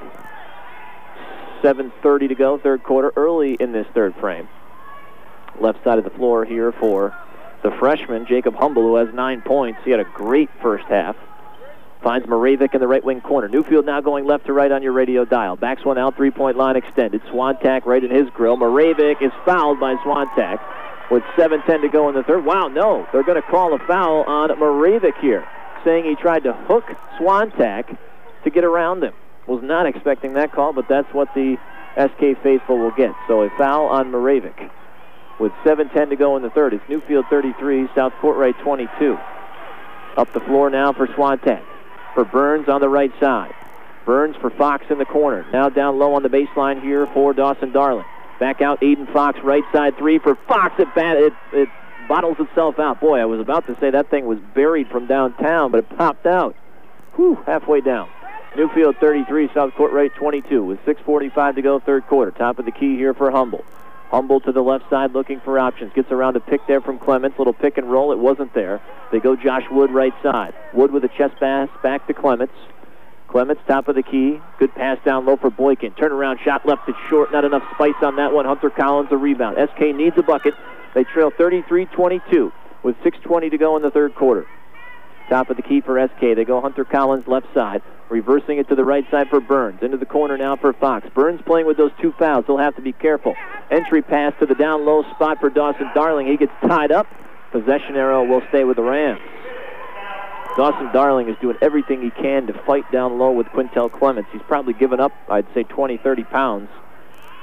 B: 7:30 to go, third quarter. Early in this third frame. Left side of the floor here for the freshman, Jacob Humble, who has 9 points. He had a great first half. Finds Moravik in the right wing corner. Newfield now going left to right on your radio dial. Backs one out, three-point line extended. Swantak right in his grill. Moravik is fouled by Swantak with 7:10 to go in the third. Wow, no, they're going to call a foul on Moravik here, saying he tried to hook Swantak to get around him. Was not expecting that call, but that's what the SK faithful will get. So a foul on Moravik. With 7:10 to go in the third, it's Newfield 33, South Courtright 22. Up the floor now for Swantak. For Burns on the right side. Burns for Fox in the corner. Now down low on the baseline here for Dawson Darling. Back out Aiden Fox, right side three for Fox. It bottles itself out. Boy, I was about to say that thing was buried from downtown, but it popped out. Whew, halfway down. Newfield 33, South Courtright 22 with 6:45 to go, third quarter. Top of the key here for Humble. Humble to the left side looking for options. Gets around a pick there from Clements. Little pick and roll. It wasn't there. They go Josh Wood right side. Wood with a chest pass back to Clements. Clements top of the key. Good pass down low for Boykin. Turnaround shot left it short. Not enough spice on that one. Hunter Collins a rebound. SK needs a bucket. They trail 33-22 with 6:20 to go in the third quarter. Top of the key for SK. They go Hunter Collins left side. Reversing it to the right side for Burns. Into the corner now for Fox. Burns playing with those two fouls. He'll have to be careful. Entry pass to the down low spot for Dawson Darling. He gets tied up. Possession arrow will stay with the Rams. Dawson Darling is doing everything he can to fight down low with Quintel Clements. He's probably given up, I'd say, 20, 30 pounds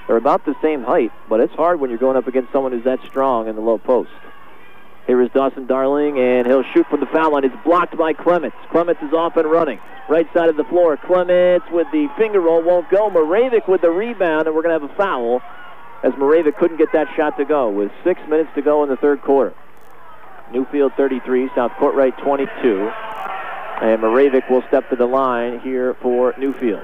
B: They're about the same height, but it's hard when you're going up against someone who's that strong in the low post. Here is Dawson Darling, and he'll shoot from the foul line. It's blocked by Clements. Clements is off and running. Right side of the floor. Clements with the finger roll won't go. Moravec with the rebound, and we're going to have a foul as Moravec couldn't get that shot to go with 6 minutes to go in the third quarter. Newfield 33, South Courtright 22. And Moravec will step to the line here for Newfield.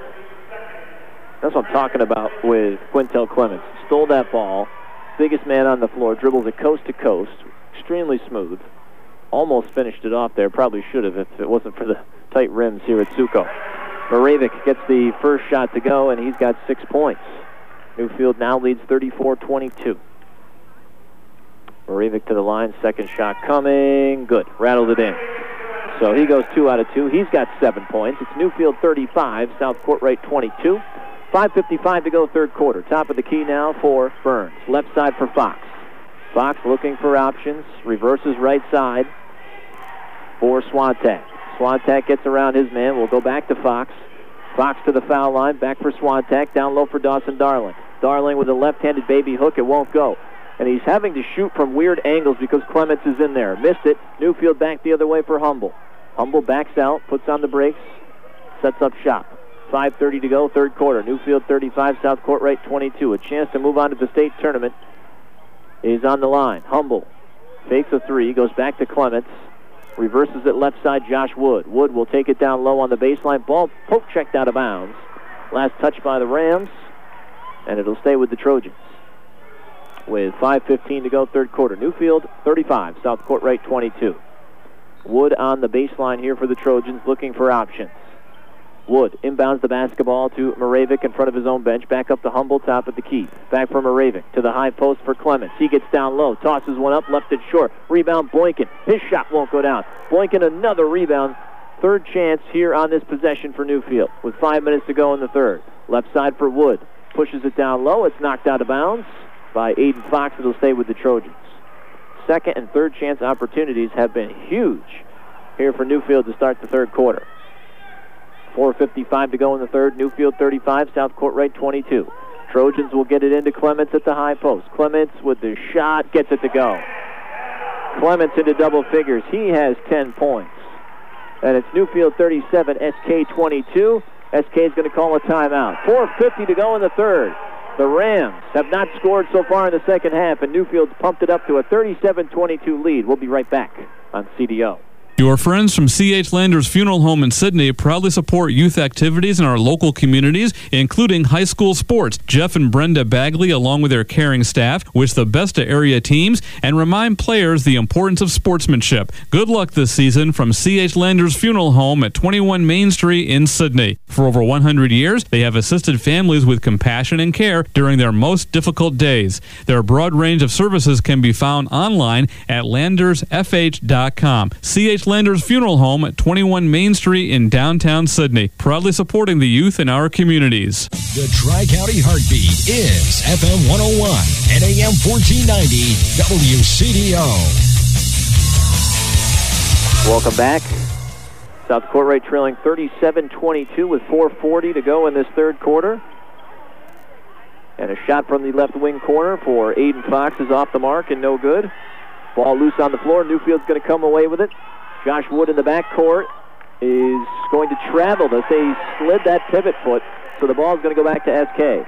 B: That's what I'm talking about with Quintel Clements. Stole that ball. Biggest man on the floor. Dribbles it coast to coast. Extremely smooth. Almost finished it off there. Probably should have if it wasn't for the tight rims here at Suco. Moravec gets the first shot to go, and he's got 6 points. Newfield now leads 34-22. Moravec to the line. Second shot coming. Good. Rattled it in. So he goes 2 out of 2. He's got 7 points. It's Newfield 35, South Courtright 22. 5:55 to go third quarter. Top of the key now for Burns. Left side for Fox. Fox looking for options. Reverses right side for Swantak. Swantak gets around his man. We'll go back to Fox. Fox to the foul line. Back for Swantak. Down low for Dawson Darling. Darling with a left-handed baby hook. It won't go. And he's having to shoot from weird angles because Clements is in there. Missed it. Newfield back the other way for Humble. Humble backs out, puts on the brakes, sets up shop. 5:30 to go, third quarter. Newfield 35, South Courtright 22. A chance to move on to the state tournament is on the line. Humble fakes a three, goes back to Clements, reverses it left side, Josh Wood. Wood will take it down low on the baseline. Ball poke checked out of bounds. Last touch by the Rams, and it'll stay with the Trojans. With 5:15 to go, third quarter. Newfield 35, South Courtright 22. Wood on the baseline here for the Trojans, looking for options. Wood inbounds the basketball to Moravec in front of his own bench. Back up to Humble, top of the key. Back for Moravec to the high post for Clements. He gets down low, tosses one up, left it short. Rebound Boykin. His shot won't go down. Boykin another rebound. Third chance here on this possession for Newfield with 5 minutes to go in the third. Left side for Wood. Pushes it down low. It's knocked out of bounds by Aiden Fox. It'll stay with the Trojans. Second and third chance opportunities have been huge here for Newfield to start the third quarter. 4:55 to go in the third. Newfield 35, South Courtright 22. Trojans will get it into Clements at the high post. Clements with the shot, gets it to go. Clements into double figures. He has 10 points. And it's Newfield 37, SK 22. SK is going to call a timeout. 4:50 to go in the third. The Rams have not scored so far in the second half, and Newfield's pumped it up to a 37-22 lead. We'll be right back on CDO.
D: Your friends from C.H. Landers Funeral Home in Sydney proudly support youth activities in our local communities, including high school sports. Jeff and Brenda Bagley, along with their caring staff, wish the best to area teams and remind players the importance of sportsmanship. Good luck this season from C.H. Landers Funeral Home at 21 Main Street in Sydney. For over 100 years, they have assisted families with compassion and care during their most difficult days. Their broad range of services can be found online at landersfh.com. C.H. Landers Funeral Home at 21 Main Street in downtown Sydney, proudly supporting the youth in our communities.
K: The Tri-County Heartbeat is FM 101 and AM 1490 WCDO.
B: Welcome back. South Courtright trailing 37-22 with 4:40 to go in this third quarter. And a shot from the left wing corner for Aiden Fox is off the mark and no good. Ball loose on the floor. Newfield's going to come away with it. Josh Wood in the backcourt is going to travel. They say he slid that pivot foot, so the ball is going to go back to SK.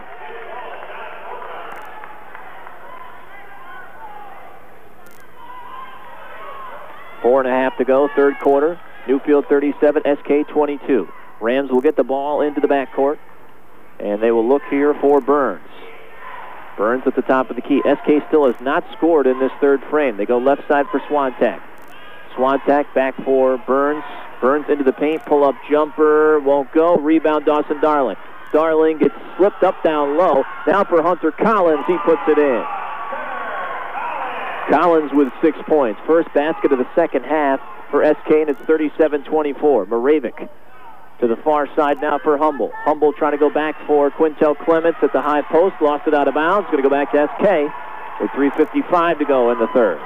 B: Four and a half to go, third quarter. Newfield 37, SK 22. Rams will get the ball into the backcourt, and they will look here for Burns. Burns at the top of the key. SK still has not scored in this third frame. They go left side for Swantak. Swantak back for Burns. Burns into the paint. Pull-up jumper. Won't go. Rebound Dawson Darling. Darling gets slipped up down low. Now for Hunter Collins. He puts it in. Collins with 6 points. First basket of the second half for SK, and it's 37-24. Moravec to the far side now for Humble. Humble trying to go back for Quintel Clements at the high post. Lost it out of bounds. Going to go back to SK with 3:55 to go in the third.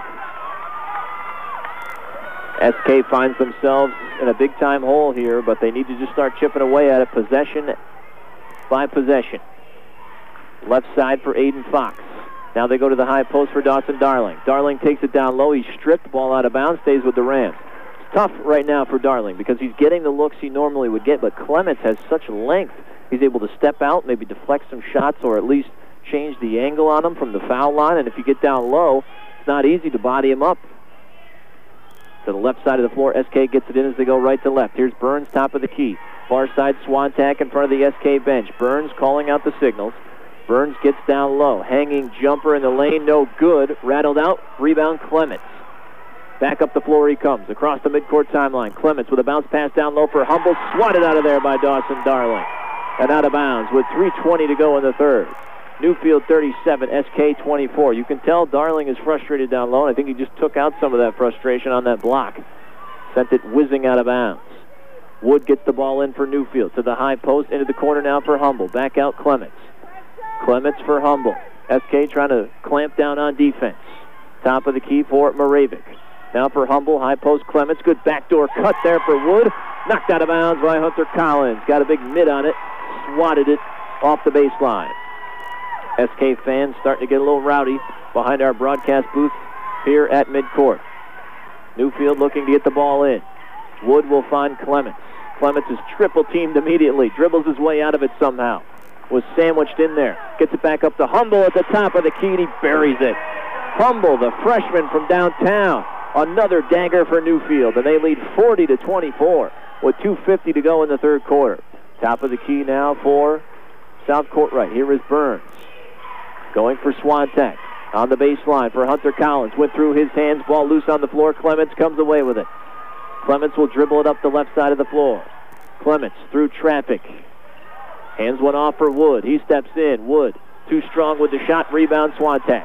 B: SK finds themselves in a big-time hole here, but they need to just start chipping away at it possession by possession. Left side for Aiden Fox. Now they go to the high post for Dawson Darling. Darling takes it down low. He's stripped. Ball out of bounds. Stays with the Rams. It's tough right now for Darling because he's getting the looks he normally would get, but Clements has such length. He's able to step out, maybe deflect some shots, or at least change the angle on him from the foul line. And if you get down low, it's not easy to body him up. To the left side of the floor, SK gets it in as they go right to left. Here's Burns, top of the key. Far side Swantack in front of the SK bench. Burns calling out the signals. Burns gets down low. Hanging jumper in the lane, no good. Rattled out. Rebound Clements. Back up the floor he comes. Across the midcourt timeline. Clements with a bounce pass down low for Humble. Swatted out of there by Dawson Darling. And out of bounds with 3:20 to go in the third. Newfield 37, SK 24. You can tell Darling is frustrated down low, and I think he just took out some of that frustration on that block. Sent it whizzing out of bounds. Wood gets the ball in for Newfield. To the high post, into the corner now for Humble. Back out Clements. Clements for Humble. SK trying to clamp down on defense. Top of the key for Moravik. Now for Humble, high post Clements. Good backdoor cut there for Wood. Knocked out of bounds by Hunter Collins. Got a big mid on it. Swatted it off the baseline. SK fans starting to get a little rowdy behind our broadcast booth here at midcourt. Newfield looking to get the ball in. Wood will find Clements. Clements is triple teamed immediately. Dribbles his way out of it somehow. Was sandwiched in there. Gets it back up to Humble at the top of the key, and he buries it. Humble, the freshman from downtown. Another dagger for Newfield, and they lead 40-24 with 2:50 to go in the third quarter. Top of the key now for South Court right. Here is Burns. Going for Swantack. On the baseline for Hunter Collins. Went through his hands. Ball loose on the floor. Clements comes away with it. Clements will dribble it up the left side of the floor. Clements through traffic. Hands one off for Wood. He steps in. Wood too strong with the shot. Rebound Swantack.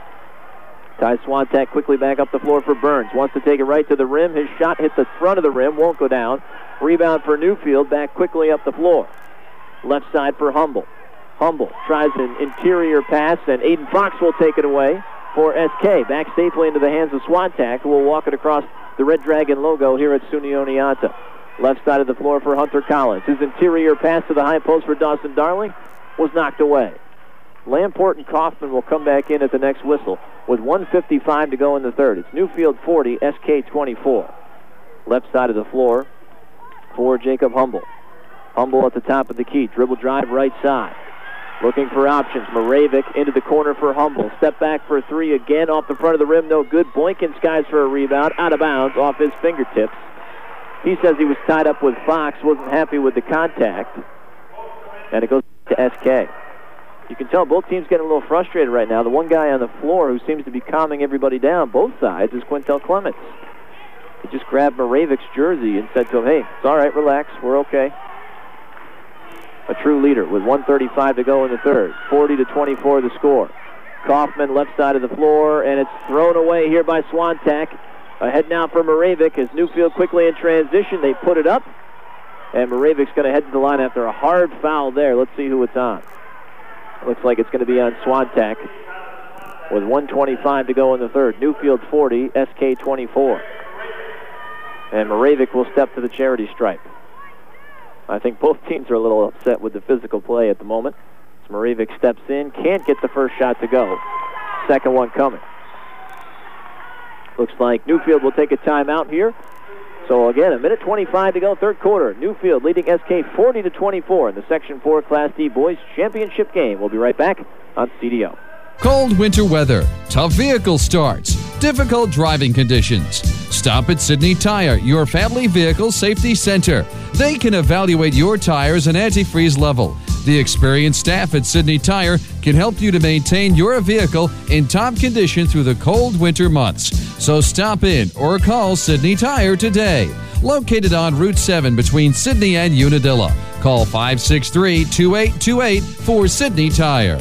B: Ty Swantack quickly back up the floor for Burns. Wants to take it right to the rim. His shot hit the front of the rim. Won't go down. Rebound for Newfield. Back quickly up the floor. Left side for Humble. Humble tries an interior pass, and Aiden Fox will take it away for SK. Back safely into the hands of Swantack, who will walk it across the Red Dragon logo here at SUNY Oneonta. Left side of the floor for Hunter Collins. His interior pass to the high post for Dawson Darling was knocked away. Lamport and Kaufman will come back in at the next whistle with 1:55 to go in the third. It's Newfield 40, SK 24. Left side of the floor for Jacob Humble. Humble at the top of the key. Dribble drive right side. Looking for options. Moravik into the corner for Humble. Step back for three again off the front of the rim. No good. Boykin skies for a rebound. Out of bounds off his fingertips. He says he was tied up with Fox. Wasn't happy with the contact. And it goes to SK. You can tell both teams getting a little frustrated right now. The one guy on the floor who seems to be calming everybody down, both sides, is Quintel Clements. He just grabbed Moravik's jersey and said to him, hey, it's all right, relax, we're okay. A true leader with 1:35 to go in the third. 40-24 the score. Kaufman left side of the floor, and it's thrown away here by Swantack. Ahead now for Moravik as Newfield quickly in transition. They put it up, and Moravik's going to head to the line after a hard foul there. Let's see who it's on. Looks like it's going to be on Swantack with 1:25 to go in the third. Newfield 40, SK 24. And Moravik will step to the charity stripe. I think both teams are a little upset with the physical play at the moment. As Moravik steps in, can't get the first shot to go. Second one coming. Looks like Newfield will take a timeout here. So again, 1:25 to go, third quarter. Newfield leading SK 40-24 in the Section 4 Class D Boys Championship game. We'll be right back on CDO.
J: Cold winter weather, tough vehicle starts, difficult driving conditions. Stop at Sydney Tire, your family vehicle safety center. They can evaluate your tires and antifreeze level. The experienced staff at Sydney Tire can help you to maintain your vehicle in top condition through the cold winter months. So stop in or call Sydney Tire today. Located on Route 7 between Sydney and Unadilla. Call 563-2828 for Sydney Tire.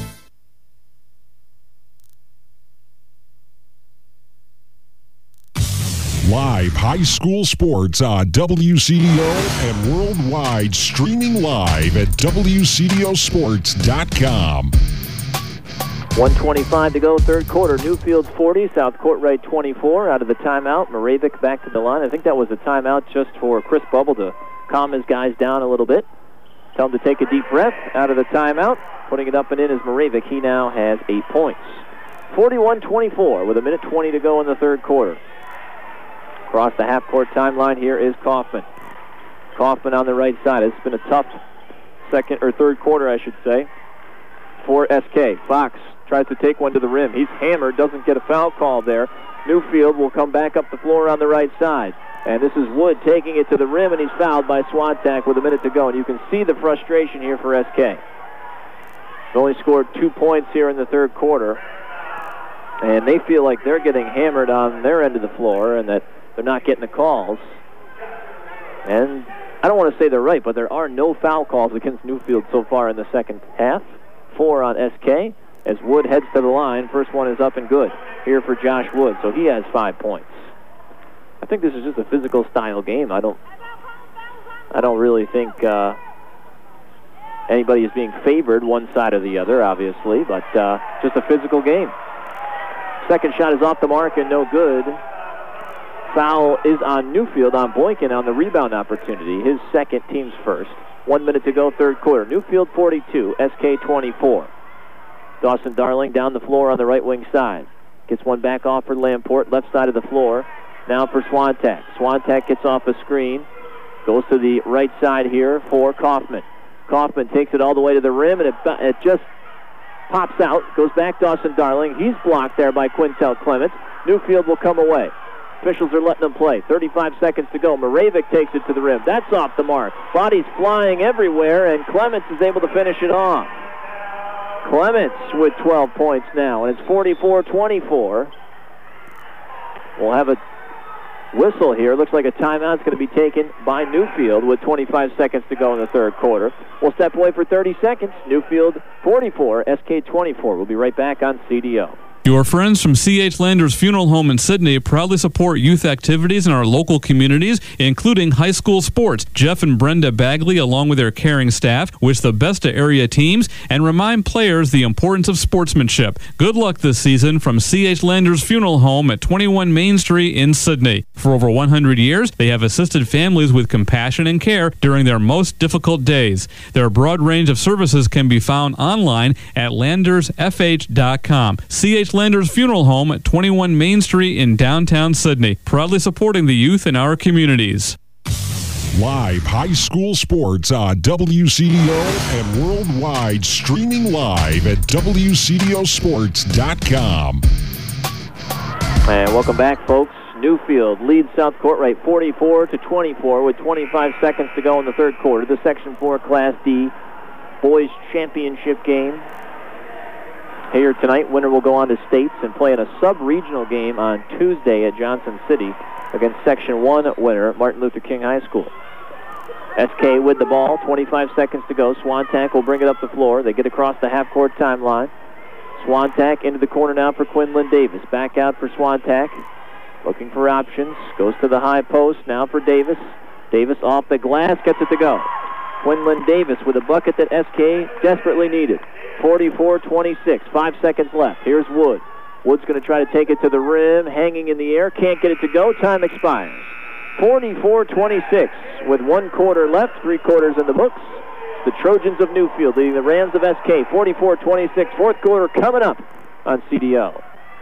M: Live high school sports on WCDO and worldwide, streaming live at WCDOsports.com.
B: 1:25 to go, third quarter. Newfield 40, South Court right 24. Out of the timeout, Moravik back to the line. I think that was a timeout just for Chris Bubble to calm his guys down a little bit. Tell him to take a deep breath out of the timeout. Putting it up and in is Moravec. He now has 8 points. 41-24 with 1:20 to go in the third quarter. Across the half-court timeline here is Kaufman. Kaufman on the right side. It's been a tough third quarter, I should say, for SK. Fox tries to take one to the rim. He's hammered, doesn't get a foul call there. Newfield will come back up the floor on the right side. And this is Wood taking it to the rim, and he's fouled by Swantak with 1 minute to go. And you can see the frustration here for SK. They've only scored 2 points here in the third quarter. And they feel like they're getting hammered on their end of the floor and that they're not getting the calls. And I don't want to say they're right, but there are no foul calls against Newfield so far in the second half. 4 on SK as Wood heads to the line. First one is up and good here for Josh Wood, so he has 5 points. I think this is just a physical style game. I don't really think anybody is being favored one side or the other, obviously, but just a physical game. Second shot is off the mark and no good. Foul is on Newfield, on Boykin on the rebound opportunity. His second, team's first. 1 minute to go, third quarter. Newfield 42, SK 24. Dawson Darling down the floor on the right wing side. Gets one back off for Lamport, left side of the floor. Now for Swantak. Swantak gets off a screen. Goes to the right side here for Kaufman. Kaufman takes it all the way to the rim, and it just pops out. Goes back Dawson Darling. He's blocked there by Quintel Clements. Newfield will come away. Officials are letting him play. 35 seconds to go. Moravec takes it to the rim. That's off the mark. Bodies flying everywhere, and Clements is able to finish it off. Clements with 12 points now, and it's 44-24. We'll have a whistle here. Looks like a timeout is going to be taken by Newfield with 25 seconds to go in the third quarter. We'll step away for 30 seconds. Newfield 44, SK 24. We'll be right back on CDO.
D: Your friends from C.H. Landers Funeral Home in Sydney proudly support youth activities in our local communities, including high school sports. Jeff and Brenda Bagley, along with their caring staff, wish the best to area teams and remind players the importance of sportsmanship. Good luck this season from C.H. Landers Funeral Home at 21 Main Street in Sydney. For over 100 years, they have assisted families with compassion and care during their most difficult days. Their broad range of services can be found online at landersfh.com. C.H. Landers Funeral Home at 21 Main Street in downtown Sydney, proudly supporting the youth in our communities.
M: Live high school sports on WCDO and worldwide, streaming live at WCDOsports.com.
B: And welcome back, folks. Newfield leads South Courtright 44-24 with 25 seconds to go in the third quarter. The Section 4 Class D Boys Championship game. Here tonight, winner will go on to states and play in a sub-regional game on Tuesday at Johnson City against Section 1 winner Martin Luther King High School. SK with the ball, 25 seconds to go. Swantak will bring it up the floor. They get across the half-court timeline. Swantak into the corner now for Quinlan Davis. Back out for Swantak. Looking for options. Goes to the high post now for Davis. Davis off the glass, gets it to go. Quinlan Davis with a bucket that SK desperately needed. 44-26, 5 seconds left. Here's Wood. Wood's going to try to take it to the rim, hanging in the air. Can't get it to go. Time expires. 44-26 with 1 quarter left, 3 quarters in the books. The Trojans of Newfield leading the Rams of SK. 44-26, fourth quarter coming up on CDO.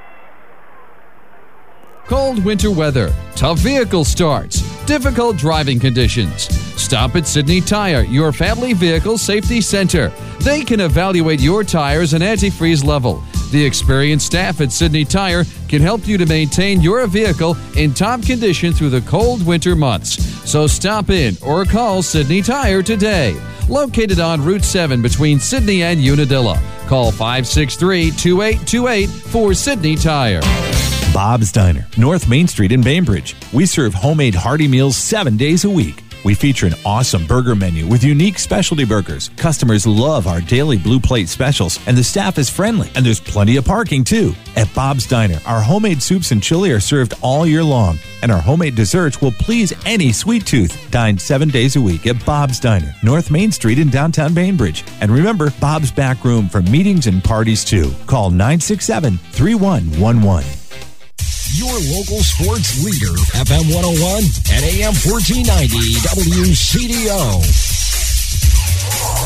J: Cold winter weather, tough vehicle starts, difficult driving conditions. Stop at Sydney Tire, your family vehicle safety center. They can evaluate your tires and antifreeze level. The experienced staff at Sydney Tire can help you to maintain your vehicle in top condition through the cold winter months. So stop in or call Sydney Tire today. Located on Route 7 between Sydney and Unadilla. Call 563-2828 for Sydney Tire.
H: Bob's Diner, North Main Street in Bainbridge. We serve homemade hearty meals 7 days a week. We feature an awesome burger menu with unique specialty burgers. Customers love our daily blue plate specials, and the staff is friendly, and there's plenty of parking too. At Bob's Diner, our homemade soups and chili are served all year long, and our homemade desserts will please any sweet tooth. Dine 7 days a week at Bob's Diner, North Main Street in downtown Bainbridge. And remember, Bob's back room for meetings and parties too. Call 967-3111.
K: Your local sports leader, FM 101 and AM 1490 WCDO.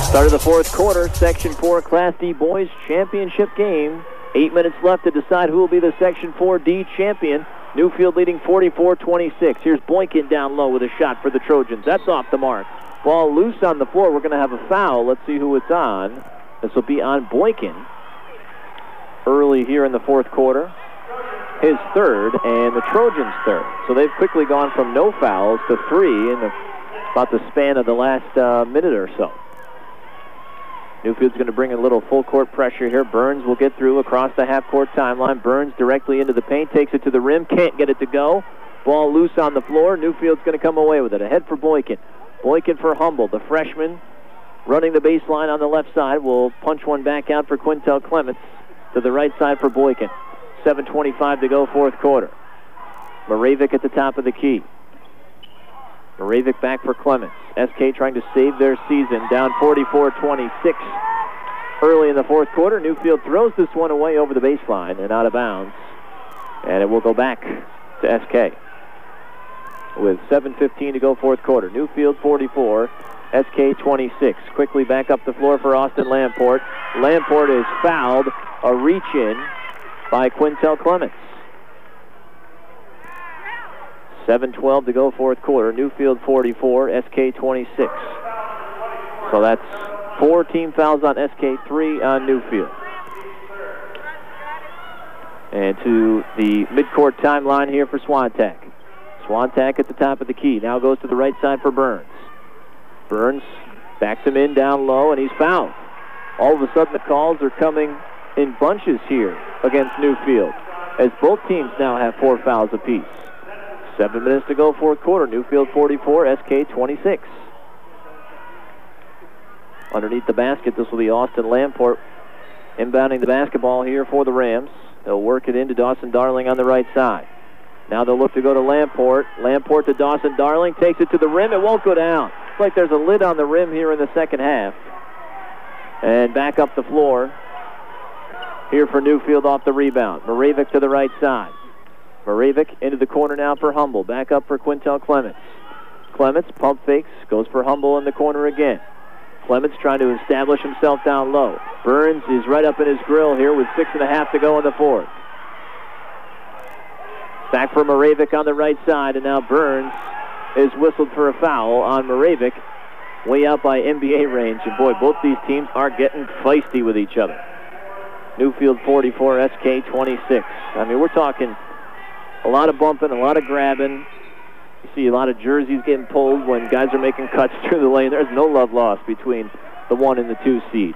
B: Start of the fourth quarter, Section 4 Class D Boys Championship game. 8 minutes left to decide who will be the Section 4D champion. Newfield leading 44-26. Here's Boykin down low with a shot for the Trojans. That's off the mark. Ball loose on the floor. We're going to have a foul. Let's see who it's on. This will be on Boykin. Early here in the fourth quarter. His third and the Trojans' third. So they've quickly gone from no fouls to 3 in about the span of the last minute or so. Newfield's going to bring a little full court pressure here. Burns will get through across the half-court timeline. Burns directly into the paint, takes it to the rim, can't get it to go. Ball loose on the floor. Newfield's going to come away with it. Ahead for Boykin. Boykin for Humble. The freshman running the baseline on the left side will punch one back out for Quintel Clements to the right side for Boykin. 7:25 to go, fourth quarter. Moravic at the top of the key. Moravic back for Clements. SK trying to save their season, down 44-26 early in the fourth quarter. Newfield throws this one away over the baseline and out of bounds, and it will go back to SK with 7:15 to go, fourth quarter. Newfield 44, SK 26. Quickly back up the floor for Austin Lamport. Lamport is fouled, a reach-in by Quintel Clements. 7:12 to go, fourth quarter. Newfield 44, SK 26. So that's 4 team fouls on SK, 3 on Newfield. And to the midcourt timeline here for Swantac. Swantac at the top of the key. Now goes to the right side for Burns. Burns backs him in down low, and he's fouled. All of a sudden the calls are coming in bunches here against Newfield, as both teams now have 4 fouls apiece. 7 minutes to go, fourth quarter. Newfield 44, SK 26. Underneath the basket, this will be Austin Lamport inbounding the basketball here for the Rams. They'll work it into Dawson Darling on the right side. Now they'll look to go to Lamport. Lamport to Dawson Darling, takes it to the rim. It won't go down. It's like there's a lid on the rim here in the second half. And back up the floor here for Newfield off the rebound. Moravic to the right side. Moravic into the corner now for Humble. Back up for Quintel Clements. Clements pump fakes, goes for Humble in the corner again. Clements trying to establish himself down low. Burns is right up in his grill here with 6.5 to go in the fourth. Back for Moravic on the right side, and now Burns is whistled for a foul on Moravic, way out by NBA range. And boy, both these teams are getting feisty with each other. Newfield 44, SK 26. I mean, we're talking a lot of bumping, a lot of grabbing. You see a lot of jerseys getting pulled when guys are making cuts through the lane. There's no love lost between the 1 and the 2 seed.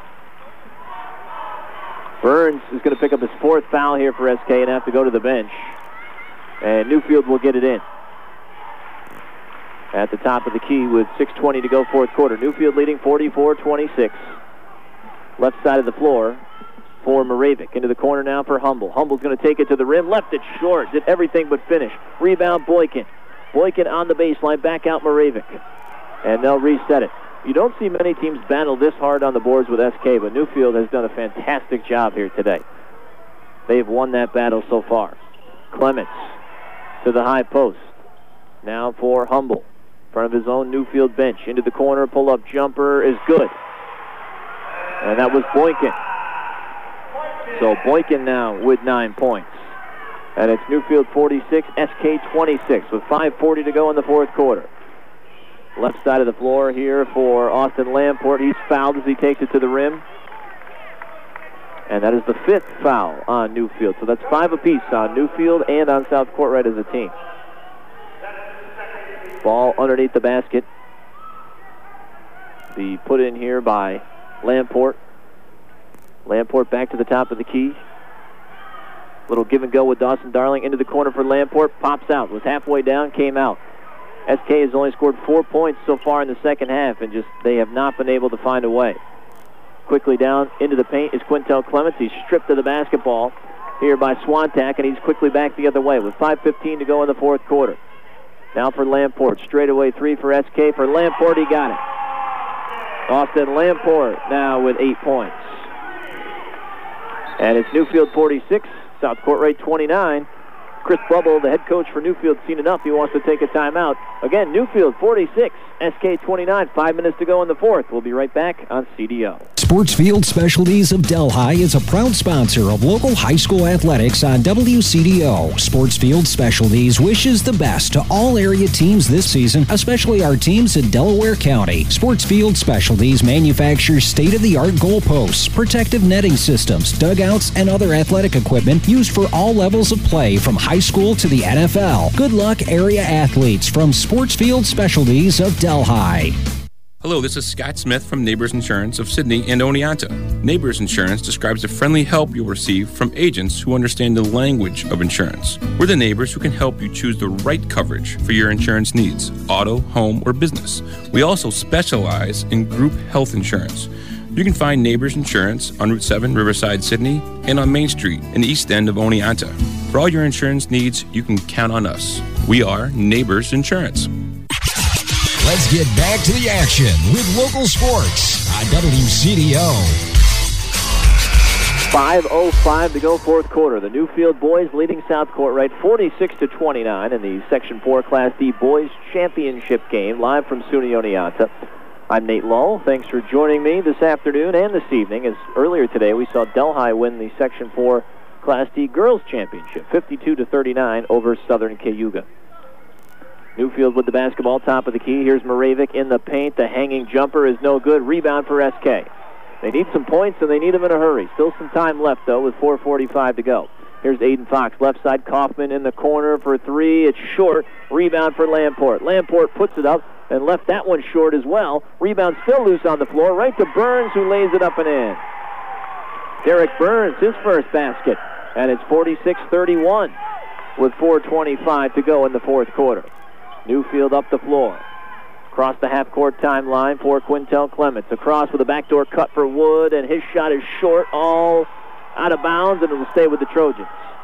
B: Burns is going to pick up his 4th foul here for SK and have to go to the bench. And Newfield will get it in at the top of the key with 6:20 to go, fourth quarter. Newfield leading 44-26. Left side of the floor for Moravic. Into the corner now for Humble. Humble's going to take it to the rim. Left it short. Did everything but finish. Rebound Boykin. Boykin on the baseline. Back out Moravic. And they'll reset it. You don't see many teams battle this hard on the boards with SK, but Newfield has done a fantastic job here today. They've won that battle so far. Clements to the high post. Now for Humble. In front of his own Newfield bench. Into the corner. Pull-up jumper is good. And that was Boykin. So Boykin now with 9 points. And it's Newfield 46, SK 26 with 5:40 to go in the fourth quarter. Left side of the floor here for Austin Lamport. He's fouled as he takes it to the rim. And that is the 5th foul on Newfield. So that's 5 apiece on Newfield and on South Courtright as a team. Ball underneath the basket. Be put in here by Lamport. Lamport back to the top of the key. Little give and go with Dawson Darling into the corner for Lamport. Pops out. Was halfway down, came out. SK has only scored 4 points so far in the second half, and just they have not been able to find a way. Quickly down into the paint is Quintel Clements. He's stripped of the basketball here by Swantac, and he's quickly back the other way with 5:15 to go in the fourth quarter. Now for Lamport. Straightaway 3 for SK. For Lamport, he got it. Austin Lamport now with 8 points. And it's Newfield 46, South Courtright 29. Chris Bubble, the head coach for Newfield, seen enough. He wants to take a timeout. Again, Newfield 46, SK 29. 5 minutes to go in the fourth. We'll be right back on CDO.
U: Sportsfield Specialties of Delhi is a proud sponsor of local high school athletics on WCDO. Sportsfield Specialties wishes the best to all area teams this season, especially our teams in Delaware County. Sportsfield Specialties manufactures state-of-the-art goalposts, protective netting systems, dugouts, and other athletic equipment used for all levels of play from high school to the NFL. Good luck, area athletes, from Sportsfield Specialties of Delhi.
V: Hello, this is Scott Smith from Neighbors Insurance of Sydney and Oneonta. Neighbors Insurance describes the friendly help you'll receive from agents who understand the language of insurance. We're the neighbors who can help you choose the right coverage for your insurance needs, auto, home, or business. We also specialize in group health insurance. You can find Neighbors Insurance on Route 7, Riverside, Sydney, and on Main Street in the east end of Oneonta. For all your insurance needs, you can count on us. We are Neighbors Insurance.
K: Let's get back to the action with local sports on WCDO.
B: 5:05 to go, fourth quarter. The Newfield boys leading South Courtright 46-29 in the Section 4 Class D Boys Championship game, live from SUNY Oneonta. I'm Nate Lull. Thanks for joining me this afternoon and this evening, as earlier today we saw Delhi win the Section 4 Class D Girls Championship, 52-39 over Southern Cayuga. Newfield with the basketball, top of the key. Here's Moravec in the paint. The hanging jumper is no good. Rebound for SK. They need some points, and they need them in a hurry. Still some time left, though, with 4:45 to go. Here's Aiden Fox, left side. Kaufman in the corner for three. It's short. Rebound for Lamport. Lamport puts it up and left that one short as well. Rebound still loose on the floor. Right to Burns, who lays it up and in. Derek Burns, his first basket. And it's 46-31 with 4:25 to go in the fourth quarter. Newfield up the floor. Across the half-court timeline for Quintel Clements. Across with a backdoor cut for Wood, and his shot is short, all out of bounds, and it will stay with the Trojans.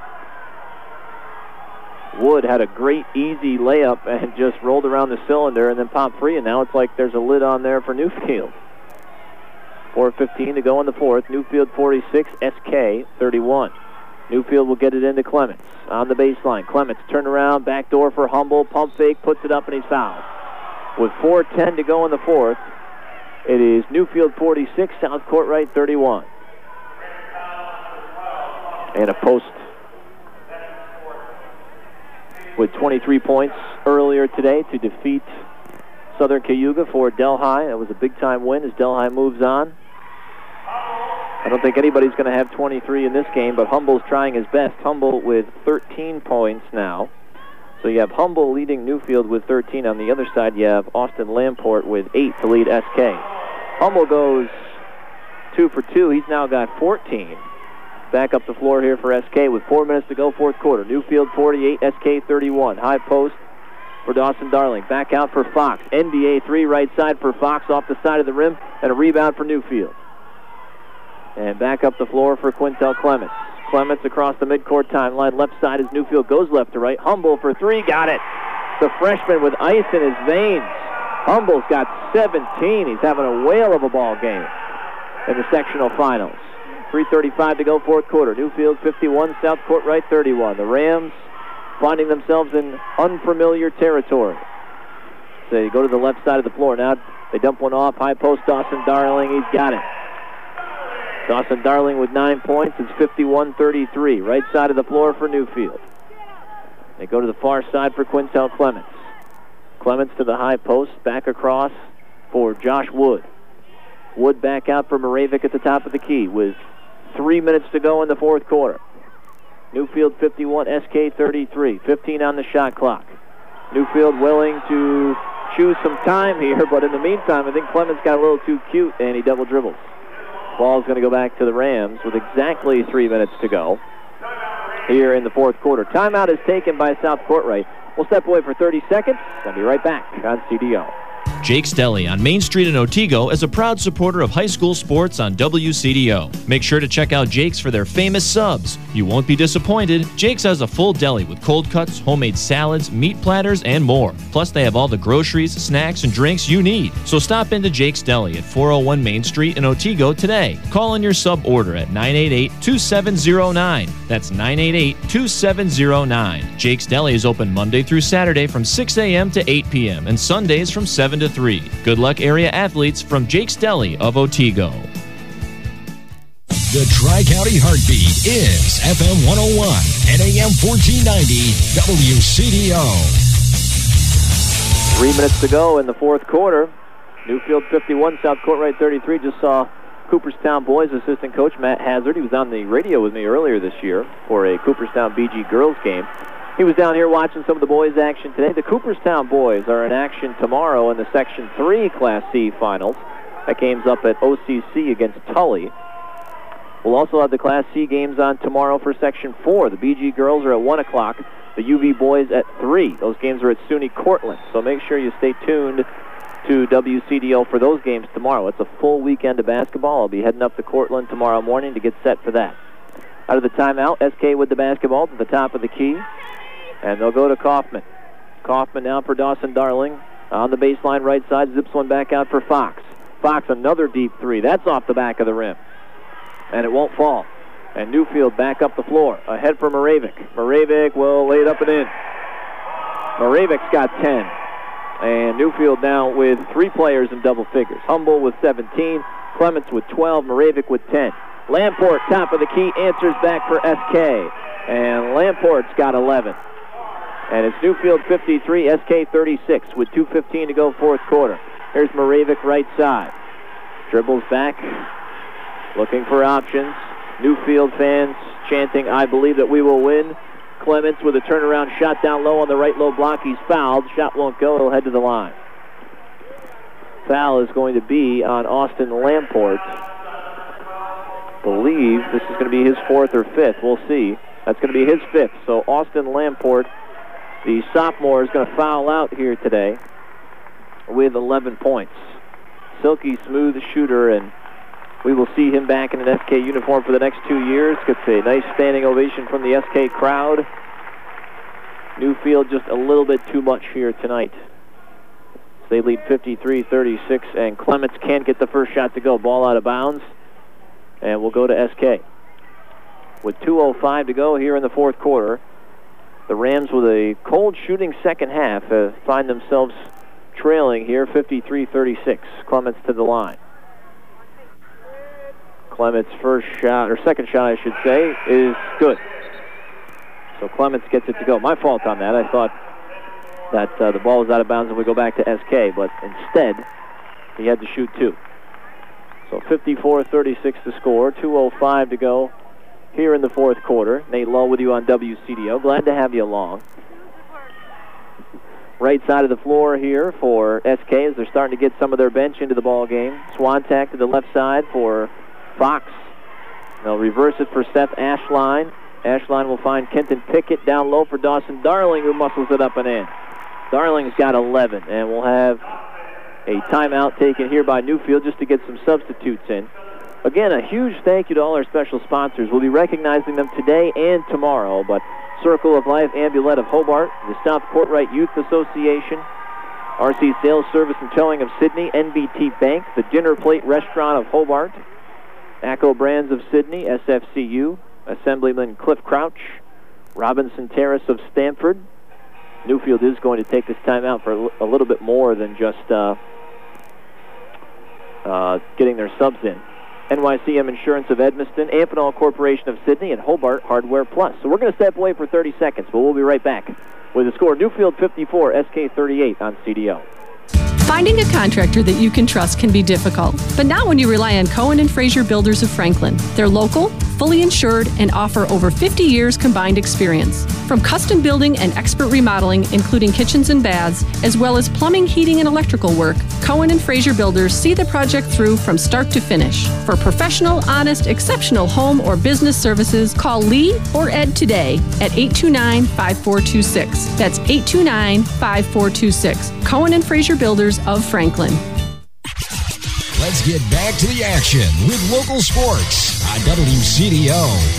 B: Wood had a great, easy layup and just rolled around the cylinder and then popped free, and now it's like there's a lid on there for Newfield. 4:15 to go in the fourth. Newfield 46, SK 31. Newfield will get it into Clements on the baseline. Clements turn around, backdoor for Humble, pump fake, puts it up, and he's fouled. With 4:10 to go in the fourth, it is Newfield 46, South Courtright 31. And a post with 23 points earlier today to defeat Southern Cayuga for Delhi. That was a big-time win as Delhi moves on. I don't think anybody's going to have 23 in this game, but Humble's trying his best. Humble with 13 points now. So you have Humble leading Newfield with 13. On the other side, you have Austin Lamport with 8 to lead SK. Humble goes 2 for 2. He's now got 14. Back up the floor here for SK with 4 minutes to go, fourth quarter. Newfield 48, SK 31. High post for Dawson Darling. Back out for Fox. NBA 3 right side for Fox off the side of the rim, and a rebound for Newfield. And back up the floor for Quintel Clements. Clements across the midcourt timeline. Left side as Newfield goes left to right. Humble for 3. Got it. The freshman with ice in his veins. Humble's got 17. He's having a whale of a ball game in the sectional finals. 3:35 to go, fourth quarter. Newfield 51, South Courtright 31. The Rams finding themselves in unfamiliar territory. So they go to the left side of the floor. Now they dump one off. High post, Dawson Darling. He's got it. Dawson Darling with 9 points. It's 51-33. Right side of the floor for Newfield. They go to the far side for Quintel Clements. Clements to the high post. Back across for Josh Wood. Wood back out for Moravec at the top of the key with 3 minutes to go in the fourth quarter. Newfield 51, SK 33. 15 on the shot clock. Newfield willing to choose some time here, but in the meantime, I think Clements got a little too cute and he double dribbles. Ball's going to go back to the Rams with exactly 3 minutes to go here in the fourth quarter. Timeout is taken by South Courtright. We'll step away for 30 seconds. I'll be right back on CDO.
G: Jake's Deli on Main Street in Otsego is a proud supporter of high school sports on WCDO. Make sure to check out Jake's for their famous subs. You won't be disappointed. Jake's has a full deli with cold cuts, homemade salads, meat platters, and more. Plus, they have all the groceries, snacks, and drinks you need. So stop into Jake's Deli at 401 Main Street in Otsego today. Call in your sub order at 988-2709. That's 988-2709. Jake's Deli is open Monday through Saturday from 6 a.m. to 8 p.m. and Sundays from 7 to 3. Good luck, area athletes from Jake's Deli of Otsego.
K: The Tri-County Heartbeat is FM 101 and AM 1490 WCDO.
B: 3 minutes to go in the fourth quarter. Newfield 51, South Courtright 33. Just saw Cooperstown boys assistant coach Matt Hazard. He was on the radio with me earlier this year for a Cooperstown BG girls game. He was down here watching some of the boys' action today. The Cooperstown boys are in action tomorrow in the Section 3 Class C finals. That game's up at OCC against Tully. We'll also have the Class C games on tomorrow for Section 4. The BG girls are at 1 o'clock. The UV boys at 3. Those games are at SUNY Cortland. So make sure you stay tuned to WCDO for those games tomorrow. It's a full weekend of basketball. I'll be heading up to Cortland tomorrow morning to get set for that. Out of the timeout, SK with the basketball to the top of the key. And they'll go to Kaufman. Kaufman now for Dawson Darling. On the baseline right side, zips one back out for Fox. Fox, another deep three. That's off the back of the rim. And it won't fall. And Newfield back up the floor. Ahead for Moravec. Moravec will lay it up and in. Moravec's got 10. And Newfield now with 3 players in double figures. Humble with 17. Clements with 12. Moravec with 10. Lamport, top of the key, answers back for SK. And Lamport's got 11. And it's Newfield 53, SK 36 with 2:15 to go fourth quarter. Here's Moravec right side. Dribbles back, looking for options. Newfield fans chanting, "I believe that we will win." Clements with a turnaround shot down low on the right low block. He's fouled. Shot won't go. He'll head to the line. Foul is going to be on Austin Lamport. Believe this is going to be his 4th or 5th. We'll see. That's going to be his 5th. So Austin Lamport, the sophomore, is going to foul out here today with 11 points. Silky smooth shooter, and we will see him back in an SK uniform for the next 2 years. Gets a nice standing ovation from the SK crowd. Newfield just a little bit too much here tonight. So they lead 53-36, and Clements can't get the first shot to go. Ball out of bounds, and we'll go to SK. With 2:05 to go here in the fourth quarter, the Rams, with a cold shooting second half, find themselves trailing here 53-36. Clements to the line. Clements' first shot, or second shot I should say, is good. So Clements gets it to go. My fault on that. I thought that the ball was out of bounds and we go back to SK, but instead he had to shoot 2. So 54-36 to score, 2:05 to go here in the fourth quarter. Nate Lowe with you on WCDO. Glad to have you along. Right side of the floor here for SK as they're starting to get some of their bench into the ball game. Swantack to the left side for Fox. They'll reverse it for Seth Ashline. Ashline will find Kenton Pickett down low for Dawson Darling, who muscles it up and in. Darling's got 11, and we'll have a timeout taken here by Newfield just to get some substitutes in. Again, a huge thank you to all our special sponsors. We'll be recognizing them today and tomorrow, but Circle of Life Ambulette of Hobart, the South Courtright Youth Association, RC Sales Service and Towing of Sydney, NBT Bank, the Dinner Plate Restaurant of Hobart, ACO Brands of Sydney, SFCU, Assemblyman Cliff Crouch, Robinson Terrace of Stamford. Newfield is going to take this time out for a little bit more than just getting their subs in. NYCM Insurance of Edmiston, Amphenol Corporation of Sydney, and Hobart Hardware Plus. So we're going to step away for 30 seconds, but we'll be right back with the score. Newfield 54, SK 38 on CDO.
A: Finding a contractor that you can trust can be difficult, but not when you rely on Cohen and Fraser Builders of Franklin. They're local, fully insured, and offer over 50 years combined experience. From custom building and expert remodeling, including kitchens and baths, as well as plumbing, heating, and electrical work, Cohen and Fraser Builders see the project through from start to finish. For professional, honest, exceptional home or business services, call Lee or Ed today at 829-5426. That's 829-5426. Cohen and Fraser Builders of Franklin.
K: Let's get back to the action with local sports on WCDO.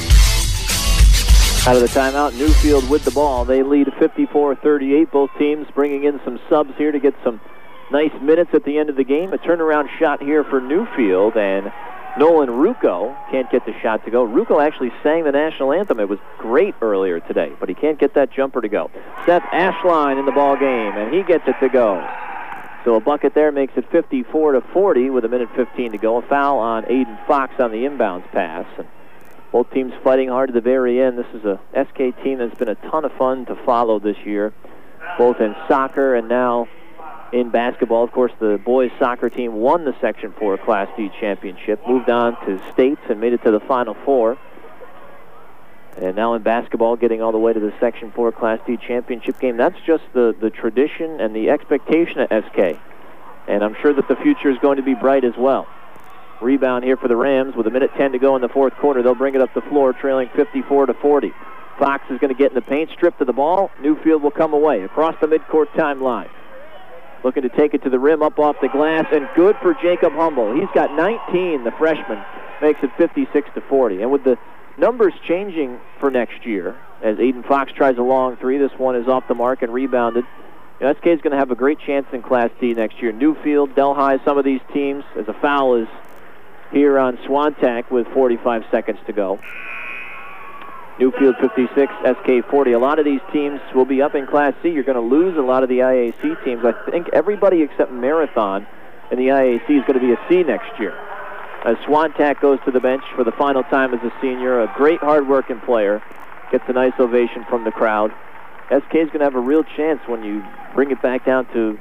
B: Out of the timeout, Newfield with the ball. They lead 54-38. Both teams bringing in some subs here to get some nice minutes at the end of the game. A turnaround shot here for Newfield, and Nolan Rucco can't get the shot to go. Rucco actually sang the national anthem. It was great earlier today, but he can't get that jumper to go. Seth Ashline in the ball game, and he gets it to go. So a bucket there makes it 54-40 with 1:15 to go. A foul on Aiden Fox on the inbounds pass. And both teams fighting hard to the very end. This is a SK team that's been a ton of fun to follow this year, both in soccer and now in basketball. Of course, the boys soccer team won the Section 4 Class D championship, moved on to states and made it to the Final Four. And now in basketball, getting all the way to the Section 4 Class D championship game. That's just the tradition and the expectation at SK. And I'm sure that the future is going to be bright as well. Rebound here for the Rams with 1:10 to go in the fourth quarter. They'll bring it up the floor, trailing 54-40. Fox is going to get in the paint, strip to the ball. Newfield will come away across the midcourt timeline. Looking to take it to the rim, up off the glass, and good for Jacob Humble. He's got 19, the freshman, makes it 56-40. And with the numbers changing for next year, as Aiden Fox tries a long three, this one is off the mark and rebounded. SK is going to have a great chance in Class D next year. Newfield, Delhi, some of these teams, as a foul is here on Swantack with 45 seconds to go. Newfield 56, SK 40. A lot of these teams will be up in Class C. You're going to lose a lot of the IAC teams. I think everybody except Marathon in the IAC is going to be a C next year. As Swantack goes to the bench for the final time as a senior, a great hard-working player, gets a nice ovation from the crowd. SK is going to have a real chance when you bring it back down to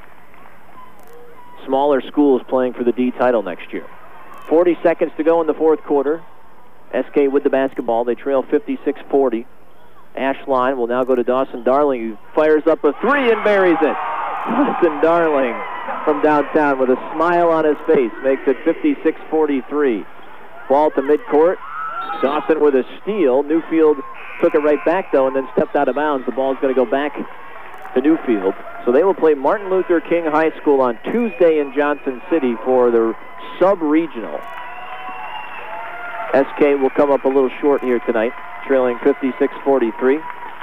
B: smaller schools playing for the D title next year. 40 seconds to go in the fourth quarter. SK with the basketball. They trail 56-40. Ashline will now go to Dawson Darling, who fires up a three and buries it. Dawson Darling from downtown with a smile on his face makes it 56-43. Ball to midcourt. Dawson with a steal. Newfield took it right back, though, and then stepped out of bounds. The ball's going to go back to Newfield. So they will play Martin Luther King High School on Tuesday in Johnson City for the sub-regional. SK will come up a little short here tonight, trailing 56-43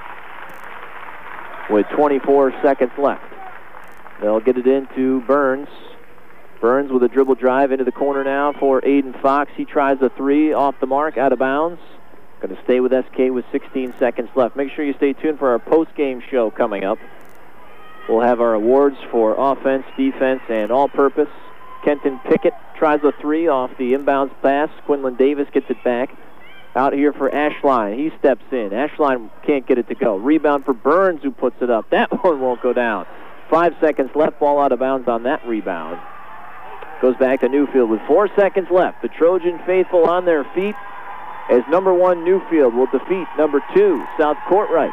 B: with 24 seconds left. They'll get it into Burns. Burns with a dribble drive into the corner now for Aiden Fox. He tries a three off the mark, out of bounds. Going to stay with SK with 16 seconds left. Make sure you stay tuned for our post-game show coming up. We'll have our awards for offense, defense, and all-purpose. Kenton Pickett tries a three off the inbounds pass. Quinlan Davis gets it back. Out here for Ashline. He steps in. Ashline can't get it to go. Rebound for Burns, who puts it up. That one won't go down. 5 seconds left. Ball out of bounds on that rebound. Goes back to Newfield with 4 seconds left. The Trojan faithful on their feet as number 1 Newfield will defeat number 2 South Courtright.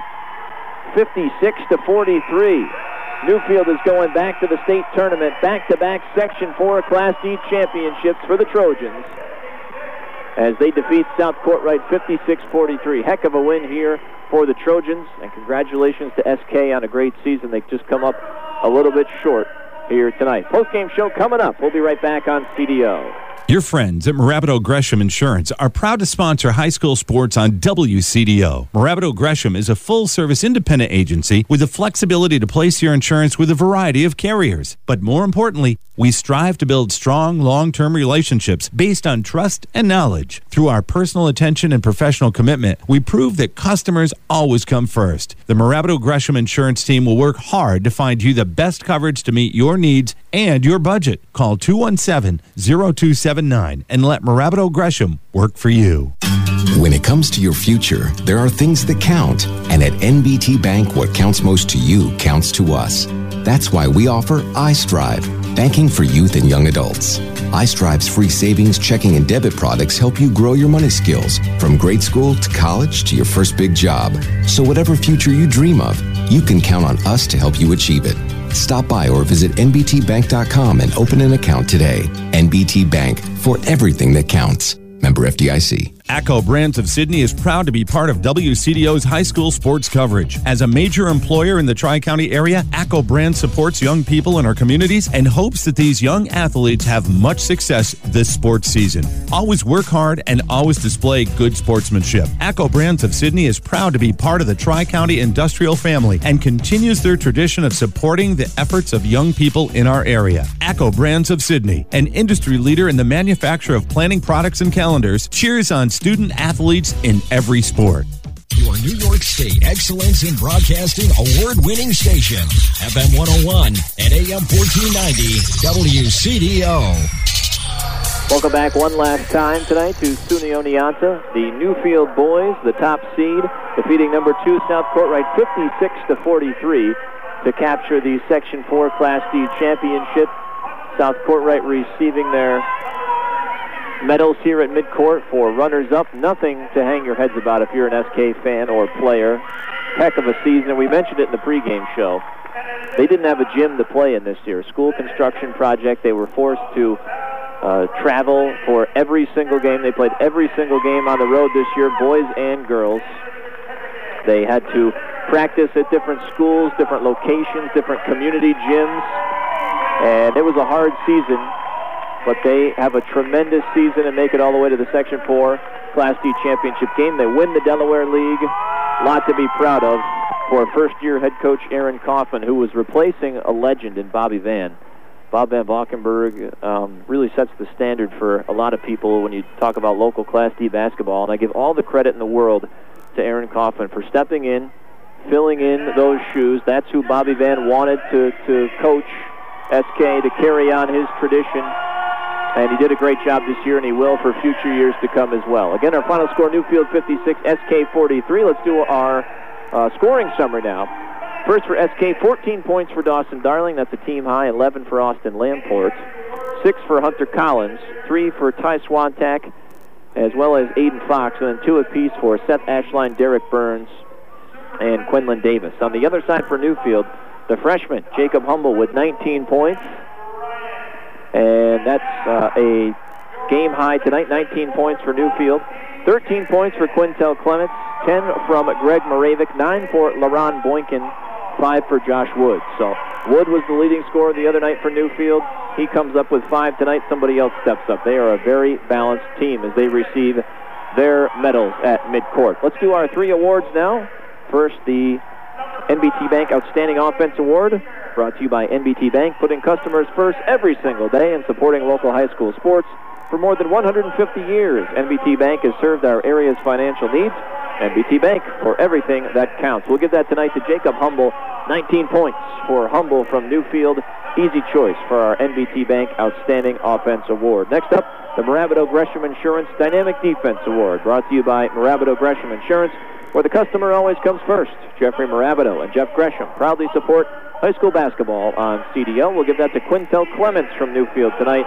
B: 56-43. Newfield is going back to the state tournament. Back-to-back Section 4 Class D championships for the Trojans as they defeat South Courtright 56-43. Heck of a win here for the Trojans, and congratulations to SK on a great season. They've just come up a little bit short here tonight. Post-game show coming up. We'll be right back on CDO.
H: Your friends at Morabito Gresham Insurance are proud to sponsor high school sports on WCDO. Morabito Gresham is a full-service independent agency with the flexibility to place your insurance with a variety of carriers. But more importantly, we strive to build strong, long-term relationships based on trust and knowledge. Through our personal attention and professional commitment, we prove that customers always come first. The Morabito Gresham Insurance team will work hard to find you the best coverage to meet your needs and your budget. Call 217-0279 and let Morabito Gresham work for you.
I: When it comes to your future, there are things that count. And at NBT Bank, what counts most to you counts to us. That's why we offer iStrive, banking for youth and young adults. iStrive's free savings, checking, and debit products help you grow your money skills from grade school to college to your first big job. So whatever future you dream of, you can count on us to help you achieve it. Stop by or visit nbtbank.com and open an account today. NBT Bank, for everything that counts. Member FDIC.
H: ACCO Brands of Sydney is proud to be part of WCDO's high school sports coverage. As a major employer in the Tri-County area, ACCO Brands supports young people in our communities and hopes that these young athletes have much success this sports season. Always work hard and always display good sportsmanship. ACCO Brands of Sydney is proud to be part of the Tri-County industrial family and continues their tradition of supporting the efforts of young people in our area. ACCO Brands of Sydney, an industry leader in the manufacture of planning products and calendars, cheers on student athletes in every sport.
K: Your New York State Excellence in Broadcasting award-winning station, FM 101 and AM 1490 WCDO.
B: Welcome back one last time tonight to SUNY Oneonta. The Newfield boys, the top seed, defeating number 2 South Courtright 56-43 to capture the Section 4 Class D championship. South Courtright receiving their medals here at midcourt for runners-up. Nothing to hang your heads about if you're an SK fan or player. Heck of a season. We mentioned it in the pregame show. They didn't have a gym to play in this year. School construction project. They were forced to travel for every single game. They played every single game on the road this year, boys and girls. They had to practice at different schools, different locations, different community gyms. And it was a hard season, but they have a tremendous season and make it all the way to the Section 4 Class D championship game. They win the Delaware League. A lot to be proud of for first-year head coach Aaron Coffin, who was replacing a legend in Bobby Van. Bob Van Valkenburg really sets the standard for a lot of people when you talk about local Class D basketball, and I give all the credit in the world to Aaron Coffin for stepping in, filling in those shoes. That's who Bobby Van wanted to coach SK, to carry on his tradition. And he did a great job this year, and he will for future years to come as well. Again, our final score, Newfield 56, SK 43. Let's do our scoring summary now. First for SK, 14 points for Dawson Darling. That's a team high. 11 for Austin Lamport. 6 for Hunter Collins. 3 for Ty Swantak, as well as Aiden Fox. And then 2 apiece for Seth Ashline, Derek Burns, and Quinlan Davis. On the other side for Newfield, the freshman, Jacob Humble, with 19 points. And that's a game high tonight, 19 points for Newfield. 13 points for Quintel Clements, 10 from Greg Moravik, 9 for LaRon Boynton, 5 for Josh Wood. So Wood was the leading scorer the other night for Newfield. He comes up with 5 tonight. Somebody else steps up. They are a very balanced team as they receive their medals at midcourt. Let's do our 3 awards now. First, the NBT Bank Outstanding Offense Award, brought to you by NBT Bank, putting customers first every single day and supporting local high school sports for more than 150 years. NBT Bank has served our area's financial needs. NBT Bank, for everything that counts. We'll give that tonight to Jacob Humble. 19 points for Humble from Newfield. Easy choice for our NBT Bank Outstanding Offense Award. Next up, the Mirabito Gresham Insurance Dynamic Defense Award, brought to you by Mirabito Gresham Insurance, where the customer always comes first. Jeffrey Mirabito and Jeff Gresham proudly support high school basketball on CDO. We'll give that to Quintel Clements from Newfield tonight.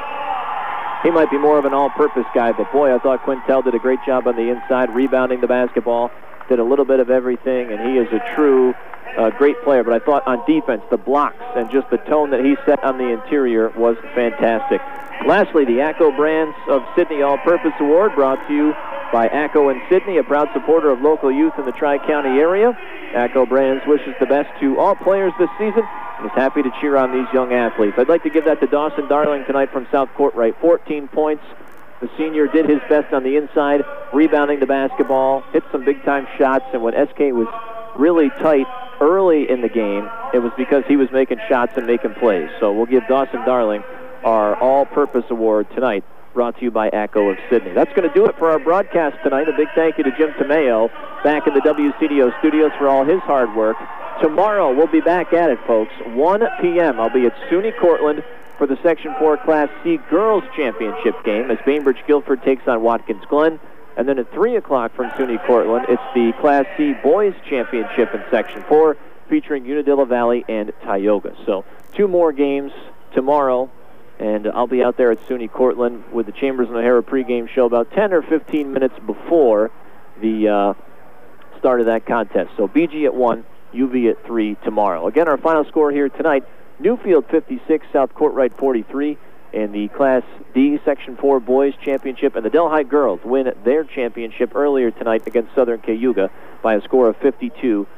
B: He might be more of an all-purpose guy, but boy, I thought Quintel did a great job on the inside, rebounding the basketball, did a little bit of everything, and he is a true great player. But I thought on defense, the blocks and just the tone that he set on the interior was fantastic. Lastly, the ACCO Brands of Sydney All-Purpose Award, brought to you by ACCO in Sydney, a proud supporter of local youth in the Tri-County area. ACCO Brands wishes the best to all players this season and is happy to cheer on these young athletes. I'd like to give that to Dawson Darling tonight from South Courtright. 14 points. The senior did his best on the inside, rebounding the basketball, hit some big-time shots, and when SK was really tight early in the game, it was because he was making shots and making plays. So we'll give Dawson Darling our all-purpose award tonight, brought to you by ACCO of Sydney. That's going to do it for our broadcast tonight. A big thank you to Jim Tomeo back in the WCDO studios for all his hard work. Tomorrow we'll be back at it, folks. 1 p.m. I'll be at SUNY Cortland for the Section 4 Class C Girls Championship game as Bainbridge Guilford takes on Watkins Glen. And then at 3 o'clock from SUNY Cortland, it's the Class C Boys Championship in Section 4 featuring Unadilla Valley and Tioga. So 2 more games tomorrow. And I'll be out there at SUNY Cortland with the Chambers and O'Hara pregame show about 10 or 15 minutes before the start of that contest. So BG at 1, UV at 3 tomorrow. Again, our final score here tonight, Newfield 56, South Courtright 43. in the Class D Section 4 Boys Championship, and the Delhi girls win their championship earlier tonight against Southern Cayuga by a score of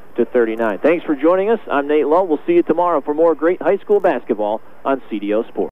B: 52-39. Thanks for joining us. I'm Nate Lowe. We'll see you tomorrow for more great high school basketball on CDO Sports.